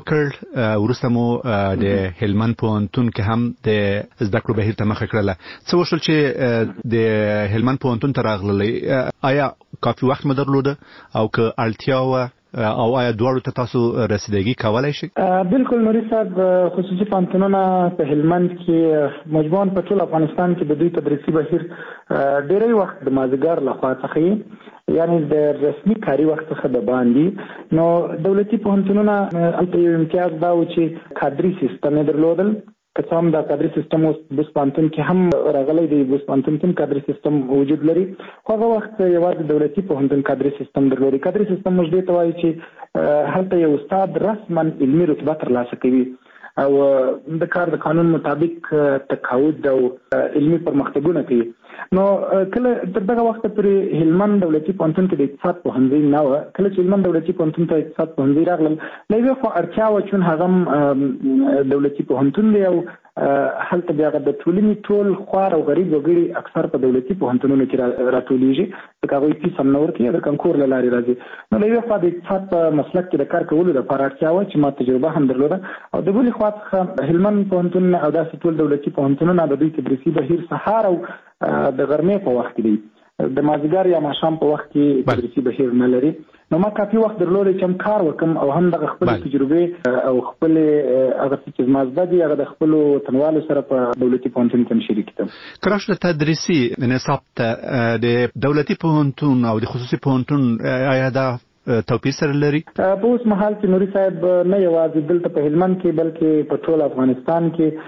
Speaker 2: وکړ وروسته مو د هلمند پوهنتون کې هم د زده کړو بهیر ته مخه کړله څه وشول چې د هلمند پوهنتون ته راغللی آیا کافي وخت مو درلوده او که اړتیا وه او آیا دواړو ته تاسو رسیدګي کولای شئ؟
Speaker 1: بالکل نوري صاحب خصوصي پوهنتونونه په هلمند کې مجموعاً په ټول افغانستان کې د دوی تدریسي بهیر ډېری وخت د مازدیګر لخوا څخه یعنی د رسمي کاري وخت څخه د باندې نو دولتي پوهنتونونه هلته یو امتیاز دا و چې کادري سیستم یې درلودل که څه هم دا کادري سیستم اوس بوس پوهنتون کې هم راغلی دی بوس پوهنتون کې کادري سیستم وجود لري خو هغه وخت یوازې دولتي پوهنتون کادري سیستم درلودي کادري سیستم موږ دې ته وایي چې هلته یو استاد رسما علمي رتبه ترلاسه کوي او د کار د قانون مطابق تقاعد او علمي پرمختګونه کوي نو کله تر دغه وخت پورې هلمند دولتي پوهنتون کې د اقتصاد پوهنځي نه و کله چې هلمند دولتي پوهنتون ته اقتصاد پوهنځي راغلل له یوې خوا اړتیا وه چون هغه دولتي پوهنتون دی او هلته بیا د ټولنې ټول خوار او غریب وګړي اکثر په دولتي پوهنتونونو کې راټولیږي ځکه هغوی فیس هم نه ورکوي د کنکور له لارې راځي نو له یوې خوا د اقتصاد په مسلک کې د کار کولو لپاره اړتیا وه چې ما تجربه هم درلوده او د بلې خوا څخه هلمند پوهنتون او داسې ټول دولتي پوهنتونونه د دوی تدریسي بهیر سهار او د غرمې په وخت کې دی د مازدیګر یا ماښام په وخت کې تدریسي بهیر نه لري نو ما کافي وخت درلودی چې هم کار وکړم او هم دغه خپلې تجربې او خپلې هغه څه چې زما زده دي هغه د خپلو وطنوالو سره په دولتي پوهنتون کې هم شریک کړم
Speaker 2: که راشو د تدریسي نصاب ته د دولتي پوهنتون او د خصوصي پوهنتون آیا دا توپیر سره لري؟
Speaker 1: په اوس مهال کې نوري صاحب نه یوازې دلته په هلمند کې بلکې په ټول افغانستان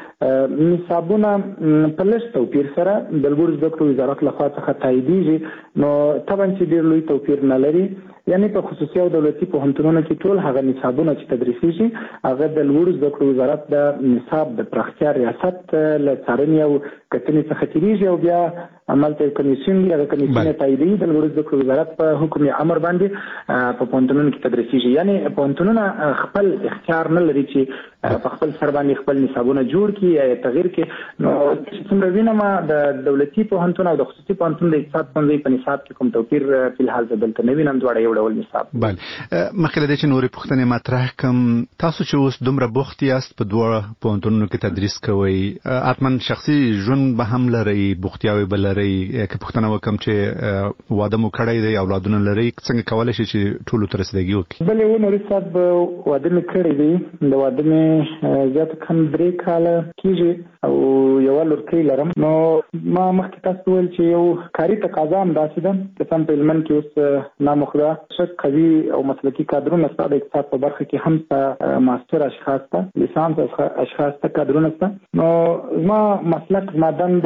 Speaker 1: کې نصابونه په لږ توپیر سره د لوړو زده کړو وزارت لخوا څخه تاییدیږي نو طبعا چې ډېر لوی توپیر نه لري یعنی په خصوصي او دولتي پوهنتونونو کې ټول هغه نصابونه چې تدریسیږي هغه د لوړو زده کړو وزارت د نصاب د پراختیا ریاست له څارنې او کتنې څخه تېرېږي او بیا عملته کمیسیون دی هغه کمیسیون تاییدوي د لوړو زده کړو وزارت په حکم امر باندې په پوهنتونونو کې تدریسیږي یعنی پوهنتونونه خپل اختیار نه لري چې په خپل سر باندې خپل نصابونه جوړ کړي یا تغییر کړي نو څومره وینم د دولتي پوهنتون او د خصوصي پوهنتون د اقتصاد پوهنځي په نصاب کې کوم توپیر فلحال زه دلته نه وینم دواړه یو ډول نصاب
Speaker 2: بله مخکې له دې چې نورې پوښتنې مطرح کړم تاسو چې اوس دومره بوخت یاست په دواړه پوهنتونونو کې تدریس کوئ حتما شخصي ژوند به هم لرئ بوختیاوې به لرئ که پوښتنه وکړم چې واده مو کړی دی اولادونه لرئ څنګه کولی شئ چې ټولو ته رسیدګي وکړي؟
Speaker 1: بلې نوري صاحب واده مې کړی دی د واده مې زیاته کم 3 کاله کېږي او یوه لورکۍ لرم نو ما مخکې تاسو وویل چې یو کاري تقاضا هم داسې ده که څه هم په هلمند کې اوس نامخدا ښه قوي او مسلکي کادرونه شته د اقتصاد په برخه کې هم شته ماسټر اشخاص ته لیسانس اشخاص ته کادرونه شته نو زما مسلک زما دنده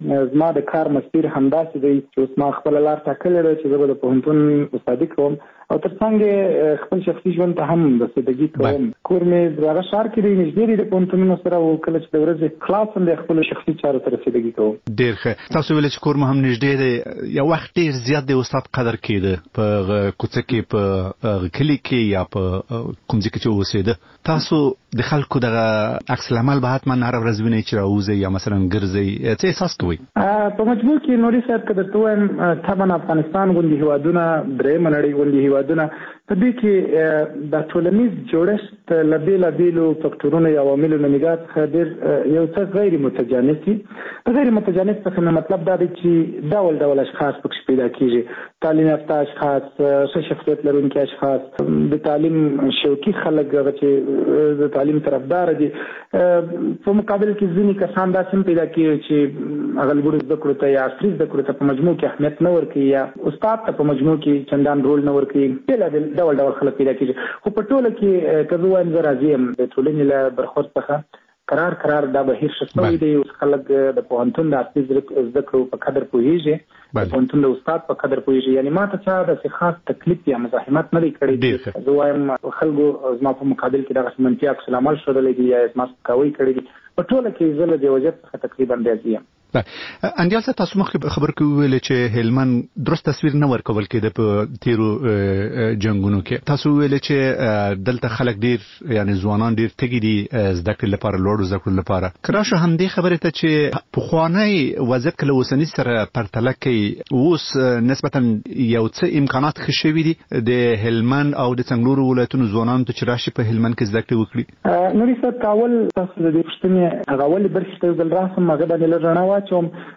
Speaker 1: زما د کار مسیر همداسې دی چې اوس ما خپل لار ټاکلې ده چې زه به د پوهنتون استادي کوم او ترڅنګ خپل شخصي ژوند ته هم رسیدګي کوم. کور مې دغه ښار کې دی، نږدې دی د پوهنتونونو سره، او کله چې د ورځې خلاص هم د خپل شخصي چارو ته رسیدګي کوم.
Speaker 2: ډېر ښه. تاسو ویل چې کور مو هم نږدې دی. یو وخت ډېر زیات د استاد قدر کېده په کوڅه کې، په کلي کې یا په کوم ځای کې چې اوسېده. تاسو د خلکو دغه عکس العمل به حتما هره ورځ وینئ چې راوځئ یا مثلا ګرځئ، څه احساس کوئ؟
Speaker 1: په مجموع کې نوري صاحب که درته ووایم طبعا افغانستان غوندې هیوادونه، درېیمه نړۍ غوندې هیوادونه، په دې کې د ټولنیز جوړښت له بېلابېلو فکټورونو یا عواملو نه نګاه څخه ډېر یو څه غیر متجانس وي. په غیر متجانس څخه مې مطلب دا دی چې ډول ډول اشخاص پکې پیدا کېږي. تعلیم یافته اشخاص، ښه شخصیت لرونکي اشخاص، د تعلیم شوقي خلک هغه چې د تعلیم طرفدار دي. په مقابل کې ځینې کسان داسې هم پیدا کېږي چې هغه لوړو زده کړو ته یا عصري زده کړو ته په مجموع کې اهمیت نه ورکوي یا استاد ته په مجموع کې چندان رول نه ورکوي. بېلابېل ډول ډول خلک پیدا کېږي. خو په ټوله کې که زه وایم زه راضي یم د ټولنې له برخورد څخه. قرار دا بهیر ښه شوی دی. اوس خلک د پوهنتون د اصلي زده کړو په قدر پوهېږي، د پوهنتون د استاد په قدر پوهېږي. یعنی ما ته چا داسې خاص تکلیف یا مزاحمت نه دی کړی. زه وایم خلکو زما په مقابل کې دغسې منفي عکس العمل ښودلی دي یا زما سپکاوی کړی دي. په ټوله کې زه له دې وضعیت څخه تقریبا راضي یم.
Speaker 2: انډیال صاحب، تاسو مخکې خبر کې وویل چې هلمند درست تصویر نه ورکول کېده په تیرو جنگونو کې. تاسو ویل چې دلته خلک ډیر یعنی ځوانان ډیر تږي دي زده کړې لپاره، لوړو زده کړو لپاره. کراشه همدې خبرې ته چې پخوانی وضعیت کله اوسني سره پرتله کوي، اوس نسبتا یو څه امکانات ښه شوي دي د هلمند او د څنګلورو ولایتونو ځوانانو ته چې راشي په هلمند کې زده کړې وکړي؟
Speaker 1: نوري صاحب، کاول تاسو د دې پوښتنې هغه ولې برخې ته یو ځل راسم، هغه باندې لږ رڼا واچوم.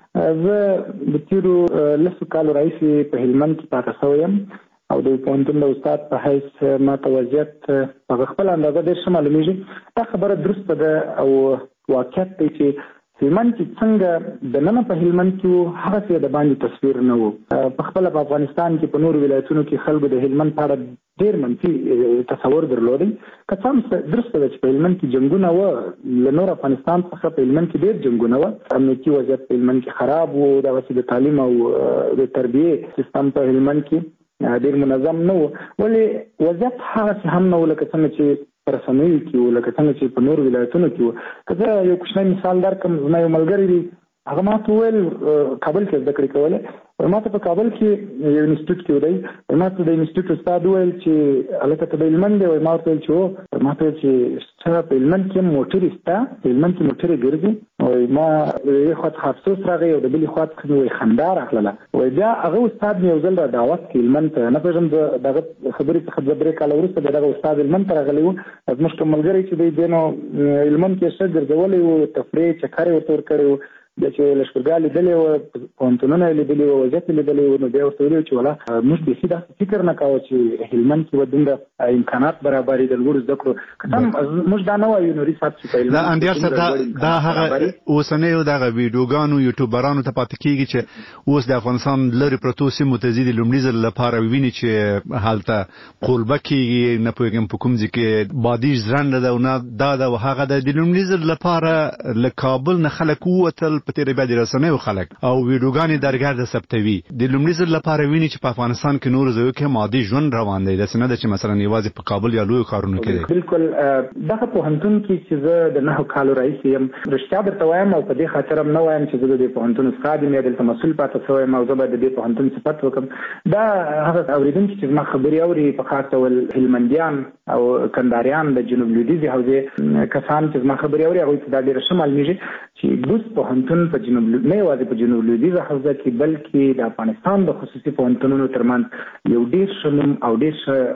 Speaker 1: زه د تیرو 10 کالو راهیسې په هلمند کې پاتې شوی یم او د پوهنتون د استاد په حیث ما ته وضعیت په خپله اندازه ډېر ښه معلومېږي. دا خبره درسته ده او واقعیت دی چې هلمند کې څنګه د ننه په هلمند کې وو هغسې د باندې تصویر نه وو. په خپله په افغانستان کې په نورو ولایتونو کې خلکو د هلمند په اړه ډېر منفي تصور درلودی. که څه هم درسته ده چې په هلمند کې جنګونه وه، له نور افغانستان څخه په هلمند کې ډېر جنګونه وه. امنیتي وضعیت په هلمند کې خراب و، دغسې د تعلیم او د تربیې سیستم په هلمند کې ډېر منظم نه و. ولې وضعیت هغسې هم نه و لکه څنګه چې په رسنیو کې و، لکه څنګه چې په نورو ولایتونو کې و. که زه یو کوچنی مثال درکړم، زما یو ملګری دی، هغه ما ته وویل کابل کې زده کړې کولې. ما ته په کابل کې یو انسټیټیوټ کې دی، ما ته د انسټیټیوټ استاد وویل چې هلکه ته د هلمند دی؟ ما ورته ویل چې هو. ما ته ویل چې څه په هلمند کې موټرې شته؟ په هلمند کې موټرې ګرځي؟ ما د یوې خوا څخه افسوس راغی او د بلې خوا څخه مې خندا راغله. بیا هغه استاد مې یو ځل را دعوت کړ هلمند ته. نه پوهېږم د دغه خبرې څخه 2-3 کاله وروسته بیا دغه استاد هلمند ته راغلی و. زموږ کوم ملګری چې دی نو هلمند کې ښه ګرځولی و، تفریح چکر یې ورته ورکړی و. بیا چې لښکرګاه لیدلې وه، پوهنتونونه یې لیدلې وه، وضعیت یې لیدلی و، نو بیا ورته ویلي چې والله موږ بیخي داسې فکر نه کوو چې هلمند کې به دومره امکانات برابر وي د لوړو زده کړو. که څه هم موږ دا نه وایو نوري صاحب چې په هلمند
Speaker 2: انډیال صاحب دا هغه اوسنیو دغه ویډیوګانو یوټیوبرانو ته پاتې کېږي چې اوس د افغانستان لرې پرتو سیمو ته ځي د لومړي ځل لپاره وویني چې هلته قولبه کېږي، نه پوهېږم په کوم ځای کې بادیش زرنده ده او نه دا ده او هغه ده. د لومړي ځل لپاره له کابل نه خلک ووتل په تېره بیا د رسنیو خلک او ویډیوګانې درګرده ثبتوي. د لومړي ځل لپاره ویني چې په افغانستان کې نورو ځایو کې عادي ژوند روان دی، داسې نه ده چې مثلا یوازې په کابل یا لویو ښارونو کې دی.
Speaker 1: بالکل دغه پوهنتون کې چې زه د 9 کالو راهیسې یم، رښتیا درته وایم او په دې خاطر هم نه وایم چې زه د دې پوهنتون استاد یم یا دلته مسؤل پاتې شوی یم او زه باید د دې پوهنتون صفت وکړم. دا هغه اورېدونکي چې زما خبرې اوري، په خاص ډول هلمندیان او کنداریان د جنوب لویدیځې حوزې کسان چې زما خبرې اوري، هغوی ته دا ډېره ښه معلومېږي چې بوس پوهنتون په جنوب نه یوازې په جنوب لویدیځه حوزه کې بلکې د افغانستان د خصوصي پوهنتونونو ترمنځ یو ډېر ښه نوم او ډېر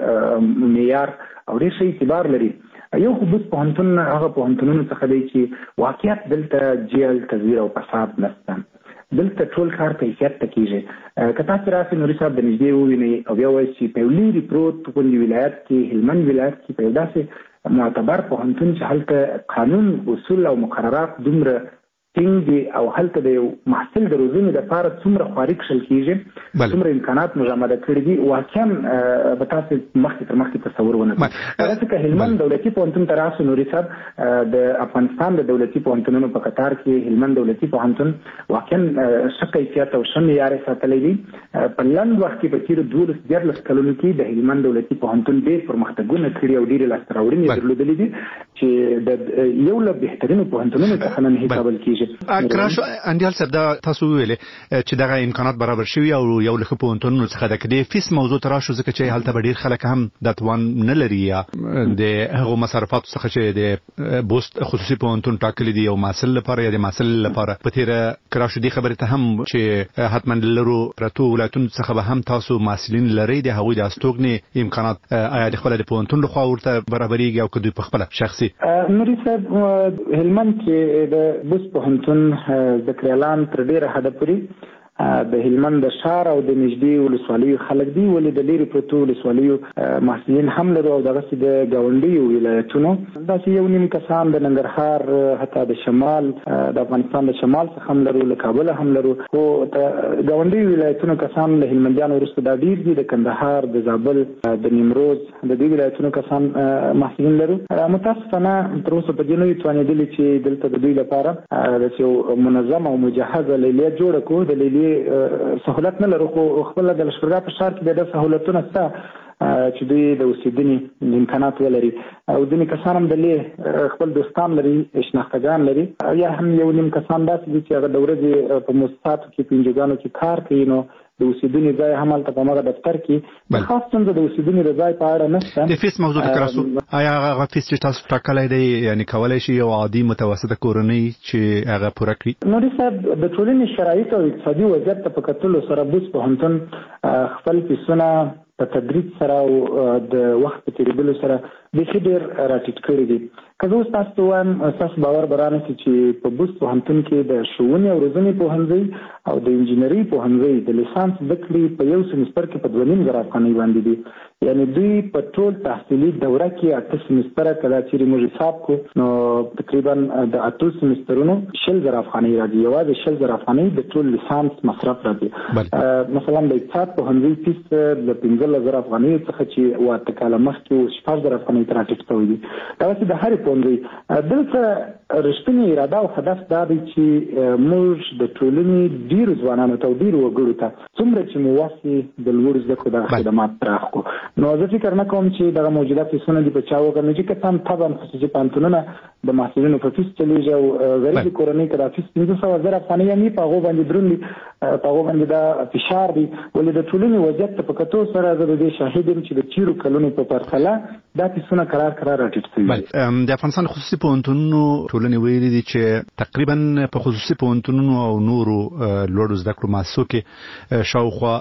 Speaker 1: ښه معیار او ډېر ښه اعتبار لري. یو خو بوس پوهنتون هغه پوهنتونونو څخه دی چې واقعیت دلته جیل، تزویر او فساد نشته. دلته ټول کار په حیثیت ته کېږي. که تاسو راسئ نوري صاحب د نږدې ووینئ او بیا وایئ چې په یو لرې پروت غوندې ولایت کې، هلمند ولایت کې، په یو داسې معتبر پوهنتون چې هلته قانون، اصول او مقررات دومره ټینګ دي او هلته د یو محصل د روزنې لپاره څومره خواري کشل کیږي څومره امکانات مجامده کړي دي واقعا به تاسو مخکې تصور ونه کړئ تاسو که هلمند دولتي پوهنتون ته راسئ نوري صاحب د افغانستان د دولتي پوهنتونونو په قطار کې هلمند دولتي پوهنتون واقعا ښه کیفیت او ښه معیار ساتلی دی په لنډ وخت کې په تېرو 12 کلونو کې د هلمند دولتي پوهنتون ډېر پرمختګونه کړي او ډېرې لاسته راوړنې درلودلې دي چې د یو له بهترینو پوهنتونونو څخه نن حسابل کیږي
Speaker 2: اکراشو اندیال صاحب دا تاسو ویلې چې دغه امکانات برابر شوي او یو له پوهنتونونو څخه د کډې فیس موضوع تراشو ځکه چې هلته به ډېر خلک هم د توان نه لري یا د هغو مصرفاتو څخه چې د بوست خصوصي پوهنتون ټاکلي دي یو محصل لپاره یا د محصل لپاره په تیره کراشو دې خبرې ته هم چې حتما لرو پرتو ولایتونو څخه به هم تاسو محصلین لري د هغوی د استوګنې امکانات آیا د خپل د پوهنتون لخوا ورته برابرېږي او که دوی په خپل شخصي
Speaker 1: نوري صاحب هلمند کې د بوست پوهنتون ذکر اعلان تر ډیره حده پورې د هلمند د شهر او د نږدې ولسوالیو خلک دي ولې د لرې پرتو ولسوالیو محصلین هم لرو او دغسې د ګاونډیو ولایتونو داسې یو نیم کسان د ننګرهار حتی د شمال د افغانستان د شمال څخه هم لرو له کابل هم لرو خو د ګاونډیو ولایتونو کسان له هلمندیانو وروسته دا ډېر دي د کندهار د زابل د نیمروز د دې ولایتونو کسان محصلین لرو متاسفانه تر اوسه په دې نه یو توانېدلي چې دلته د دوی لپاره داسې یو منظم او مجهزه لیلیه جوړه کړو د لیلیې سهولت نه لرو خو خپل د لښکرګاه په ښار کې د سهولتونه شته چې دوی د اوسېدنې امکانات ولري او ځینې کسان هم د خپل دوستان لري شناختګان لري یا هم یو نیم کسان داسې دي چې هغه د ورځې په مؤسساتو کې په انجوګانو کې کار کوي نو د اوسېدنې ځای هم هلته په هغه دفتر کې خاص څنګه د اوسېدنې د ځای په اړه نشته
Speaker 2: د فیس موضوع ذکر شو آیا هغه فیس چې تاسو ټاکلی دی یعنی کولی شي یو عادي متوسطه کورنۍ چې هغه پوره کړي
Speaker 1: نوري صاحب د ټولنې شرایط او اقتصادي وضعیت ته په کتلو سره بوست پوهنتون خپل فیسونه په تدریج سره او د وخت په تېرېدلو سره بیخي ډېر راټیټ کړي دي که زه اوس تاسو ته وایم ستاسو باور به رانشي چې په بوست پوهنتون کې د ښوونې او روزنې پوهنځی او د انجینرۍ پوهنځی د لیسانس زده کړې په یو سمستر کې په 2,500 افغانۍ باندې دي یعنی دوی په ټول تحصیلي دوره کې 8 سمستره که دا چیرې موږ حساب کړو نو تقریبا د 8 سمسترونو 100,000 افغانۍ راځي یوازې 100,000 افغانۍ د ټول لیسانس مصرف راځي مثلا د اقتصاد پوهنځي فیس د 15,000 افغانۍ څخه چې 8 کاله مخکې 14,000 افغانۍ ته راټیټ شوی دي دغسې د هرې پوهنځي دلته رښتینې اراده او هدف دا دی چې موږ د ټولنې ډېرو ځوانانو ته او ډېرو وګړو ته څومره چې مو وس وي د لوړو زده کړو دغه خدمات پراخ کړو نو زه فکر نه کوم چې دغه موجوده فیسونه دي په چا وګڼو چې که هم طبعا خصوصي پوهنتونونه د محصلینو په فیس چلیږي او غریبې کورنۍ که دا فیس 15,000 افغانۍ هم وي په هغو باندې دروند دي په هغو باندې دا فشار دي ولې د ټولنې وضعیت ته په کتو سره زه د دې شاهد یم چې د تېرو کلونو په پرتله دا فیسونه کرار راټیټ شوي
Speaker 2: دي د افغانستان خصوصي پوهنتونونو ټولنې ویلي دي چې تقریبا په خصوصي پوهنتونونو او نورو لوړو زده کړو مؤسسو کې شاوخوا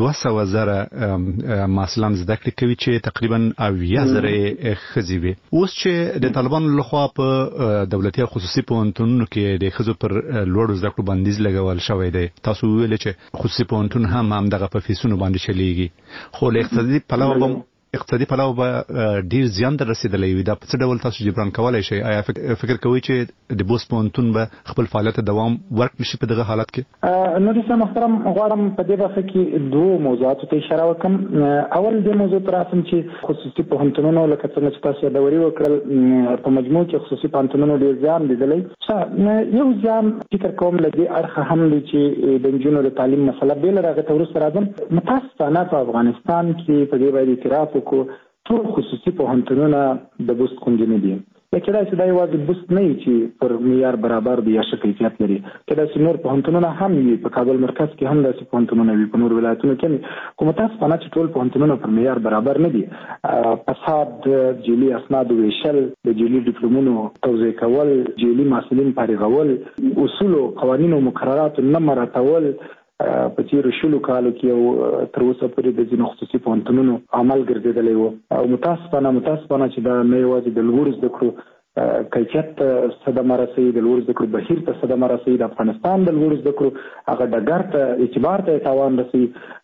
Speaker 2: 200,000 محصلان زده کړې کوي چې تقریبا 80,000 ښځې وي اوس چې د طالبانو لخوا په دولتي او خصوصي پوهنتونونو کې د ښځو پر لوړو زده کړو بندیز لګول شوی دی تاسو ویل چې خصوصي پوهنتون هم دغه په فیسونو باندې چلیږي خو له اقتصادي پلوه به ډیر زیان در رسیدلی وي دا په څه ډول تاسو جبران کولی شئ آیا فکر کوئ چې د بوست پوهنتون به خپل فعالیت دوام ورکړي شي په دغه حالت کې
Speaker 1: نوري صاحب محترم غواړم په دې برخه کې دوه موضوعاتو ته اشاره وکړم اول دې موضوع ته راسم چې خصوصي پوهنتونونو لکه څنګه چې تاسو یادوري وکړل په مجموع کې خصوصي پوهنتونونو ډېر زیان لیدلی یو زیان فکر کوم له دې اړخه هم دی چې د نجونو د تعلیم مسله بېله د هغه ته وروسته راځم متاسفانه په افغانستان کې په دې باید اعتراف ټول خصوصي پوهنتونونه د بوست غوندې نه دي یا کېدای شي دا یوازې بوست نه وي چې پر معیار برابر وي یا ښه کیفیت لري کېدای شي نور پوهنتونونه هم وي په کابل مرکز کې هم داسې پوهنتونونه وي په نور ولایتونو کې هم خو متاسفانه چې ټول پوهنتونونه پر معیار برابر نه دي فساد جعلي اسنادو ویشل د جعلي ډیپلومونو توزیع کول جعلي محصلین فارغول اصول او قوانین او مقررات نه مراعاتول په تېرو 20 کالو کې او تر اوسه پورې د ځینو خصوصي پوهنتونونو عمل ګرځېدلی و او متاسفانه چې دا نه یوازې د لوړو زده کړو کیفیت صدمه رسي، د لوړ زده کړو بهیر ته صدمه رسي، د افغانستان د لوړ زده کړو هغه ډګر ته اعتبار ته تاوان رسي،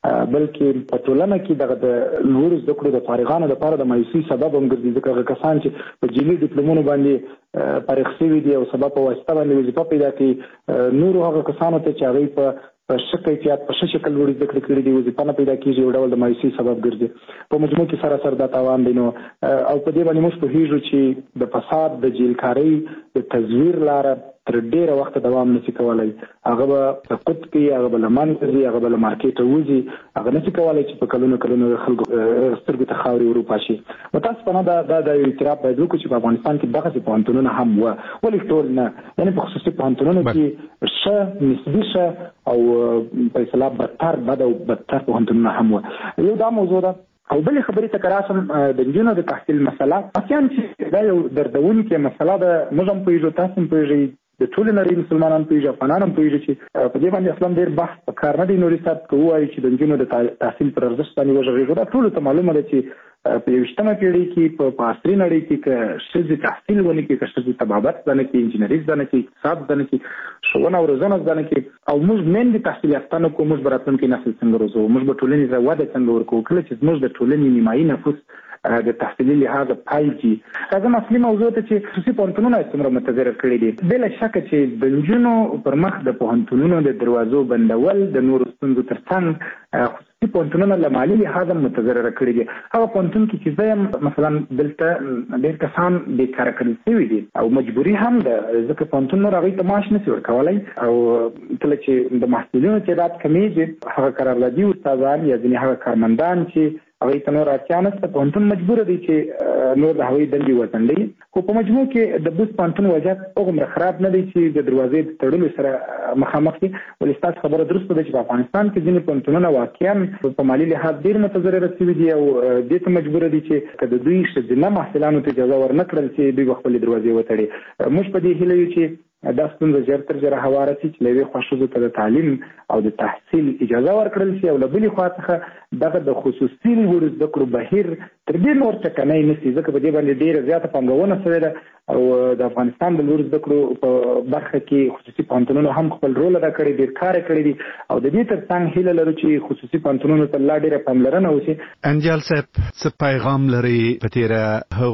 Speaker 1: بلکې په ټولنه کې د لوړ زده کړو د فارغانو لپاره د مایوسۍ سبب هم ګرځي، ځکه هغه کسان چې په جعلي ډیپلومونو باندې فارغ شوي دي او سبب په واسطه باندې وظیفه پیدا کوي، نورو هغه کسانو ته چې هغوی په ښه کیفیت په ښه شکل لوړې زده کړې کړي دي وظیفه نه پیدا کېږي، یو ډول د مایوسۍ سبب ګرځي. په مجموع کې سراسر دا تاوان دی. نو او په دې باندې موږ پوهېږو چې د فساد، د جیلکارۍ، د تزویر لاره تر ډېره وخته دوام نشي کولی. هغه به سقوط کوي، هغه به له منځه ځي، هغه به له مارکېټه وځي، هغه نشي کولی چې په کلونو د خلکو سترګو ته خاورې وروپاشي. متاسفانه دا یو اعتراف باید وکړو چې په افغانستان کې دغسې پوهنتونونه هم وه، ولې ټول نه، یعنې په خصوصي پوهنتونونو کې ښه نسبي ښه او په اصطلاح بد او بدتر پوهنتونونه هم وه. یو دا موضوع ده. او بلې خبرې ته که راشم، د نجونو د تحصیل مسله اصلاً چې دا یو دردونکې مسله ده، موږ هم پوهېږو، تاسو هم پوهېږئ، د ټولې نړۍ مسلمانان پوهېږي، افغانان هم پوهېږي چې په دې باندې اصلا ډېر بحث پکار نه دی. نوري صاحب که ووایو چې د نجونو د تحصیل پر ارزښت باندې وغږېږو، دا ټولو ته معلومه ده چې په 21مه پېړۍ کې په عصري نړۍ کې که ښځې تحصیل ونه کړي، که ښځې طبابت زده نه کړي، انجینري زده نه کړي، اقتصاد زده نه کړي، ښوونه او روزنه زده نه کړي، او موږ میندې تحصیل یافته نه کړو، موږ به راتلونکی نسل څنګه روزو؟ موږ به ټولنې ته وده څنګه ورکوو کله چې زموږ د ټولنې نیمایي نفوس د تحصیلي لحاظه پایږي؟ راځم اصلي موضوع ته چې خصوصي پوهنتونونه څومره متضرر کړي دي. بلا شکه چې د نجونو پر مخ د پوهنتونونو د دروازو بندول د نورو ستونزو ترڅنګ خصوصي پوهنتونونه له مالي لحاظه متضرر کړي دي. هغه پوهنتون کې چې زه یم مثلا دلته ډېر کسان بېکاره کړل شوي دي او مجبوري هم ده، ځکه پوهنتون نور هغوی ته معاش نشي ورکولی، او کله چې د محصلینو تعداد کمیږي، هغه قراردادي استادان یا ځینې هغه کارمندان چې هغوی ته نور اړتیا نشته، پوهنتون مجبوره دی چې نور د هغوی دندې وځنډوي. خو په مجموع کې د بوست پوهنتون وضعیت هغومره خراب نه دی چې د دروازې د تړلو سره مخامخ دي. ولې ستاسو خبره درسته ده چې په افغانستان کې ځینې پوهنتونونه واقعا په مالي لحاظ ډېر متضرره شوي دي او دې ته مجبوره دي چې که د دوی ښځینه محصلانو ته اجازه ورنه کړل چې دوی به خپلې دروازې وتړي. موږ په دې هیله یو چې دا ستونزه ژر تر ژره هواره شي، چې له یوې خوا ښځو ته د تعلیم او د تحصیل اجازه ورکړل شي، او له بلې خوا څخه دغه د خصوصي لوړو زده کړو بهیر تر دې نور ټکنی نه شي، ځکه په دې باندې ډېره زیاته پانګونه شوې ده او د افغانستان د لوړو زده کړو په برخه کې خصوصي پوهنتونونو هم خپل رول ادا کړی، ډېر کار یې کړی دي، او د دې ترڅنګ هیله لرو چې خصوصي پوهنتونونو ته لا ډېره پاملرنه وشي.
Speaker 2: انجال صاحب څه پیغام لري په تېره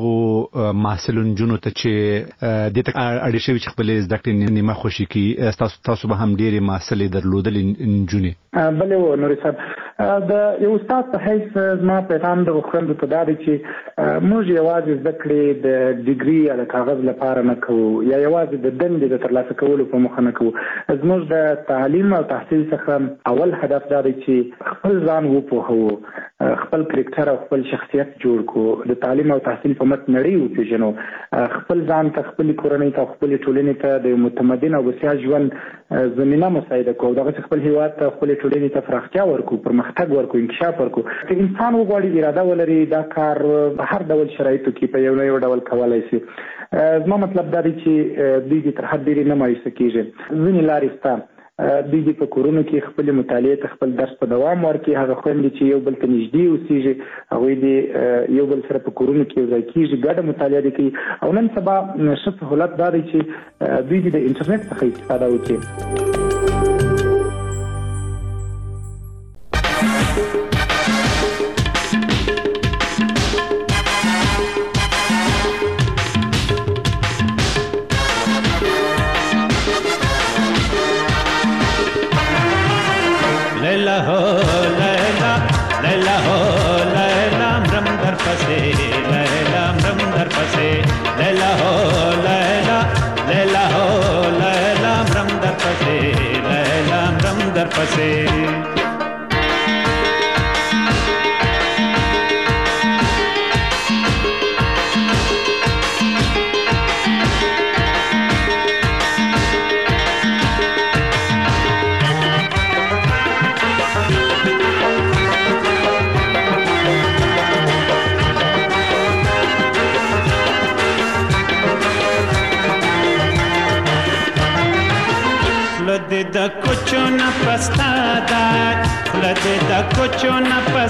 Speaker 2: هغو محصلو نجونو ته چې دې ته اړ شوي چې خپلې زده کړې نیمه خوشي کړي؟ تاسو به هم ډېرې محصلې درلودلې نجونې؟
Speaker 1: بلې و نوري صاحب، د یو استاد په حیث زما پیغام د خویندو ته دا دی چې موږ یوازې زده کړې د ډیګري یا د کاغذ لپاره نه کوو، یا یوازې د دندې د ترلاسه کولو په موخه نه کوو. زموږ د تعلیم او تحصیل څخه اول هدف دا دی چې خپل ځان وپوهوو، خپل کرکټر او خپل شخصیت جوړ کړو، د تعلیم او تحصیل په مټ نړۍ وپېژنو، خپل ځان ته، خپلې کورنۍ ته او خپلې ټولنې ته د متمدن او بسیا ژوند زمینه مساعده کړو، دغه چې خپل هېواد ته، خپلې ټولنې ته پراختیا ورکړو، پرمختګ ورکړو، انکشاف ورکړو. که انسان وغواړي، اراده ولري، دا کار په هر ډول شرایطو کې په یو نه یو ډول کولی شي. زما مطلب دا دی چې دوی دې تر حد ډېرې نه مایوسه کېږي. ځینې لارې شته، دوی دې په کورونو کې خپلې مطالعې ته خپل درس په دوام ورکړي. هغه خویندې چې یو بل ته نږدې اوسېږي، هغوی دې یو بل سره په کورونو کې یو ځای کېږي، ګډه مطالعه دې کوي. او نن سبا ښه سهولت دا دی چې دوی دې د انټرنیټ څخه استفاده وکړي.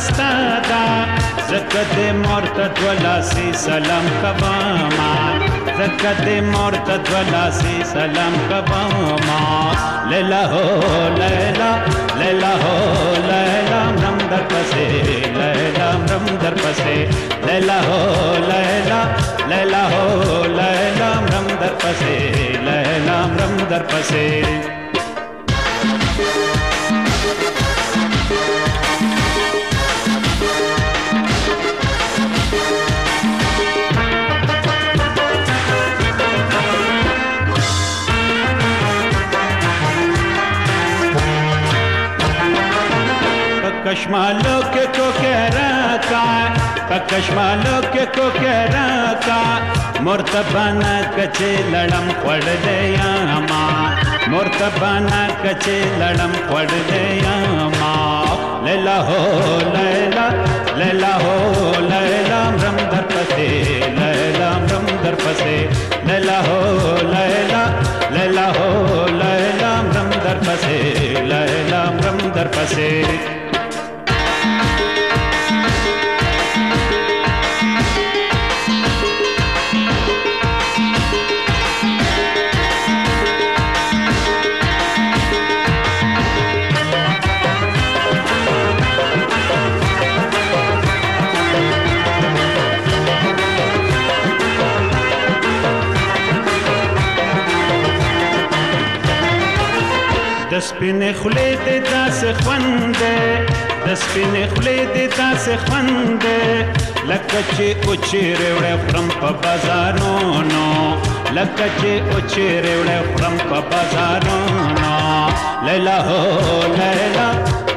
Speaker 4: زکه د مرتد ولا سي سلام کباما زکت مرتد ولاسی سلام کباما لیلا ہو لیلا لیلا ہو لیلا رم در پسے لیلا رم در پسے لیلا ہو لیلا لیلا ہو لیلا رم در پسے لیلا رم در پسے कश्मालो के को कहरा का कश्मालो के को कहरा का मुर्तबाना कचे लड़म पड़ दे यामा मुर्तबाना कचे लड़म पड़ दे यामा लैला हो लैला लैला हो लैला रम दर पसे लैला रम दर पसे लैला हो लैला लैला हो लैला रम दर पसे लैला रम दर पसे دسپینه خلی د داس خوانده دسپینه خلی د داس خوانده لکه چې اوچېره وړه فرم په بازارونو لکه چې اوچېره وړه فرم په بازارونو لیلا هو لیلا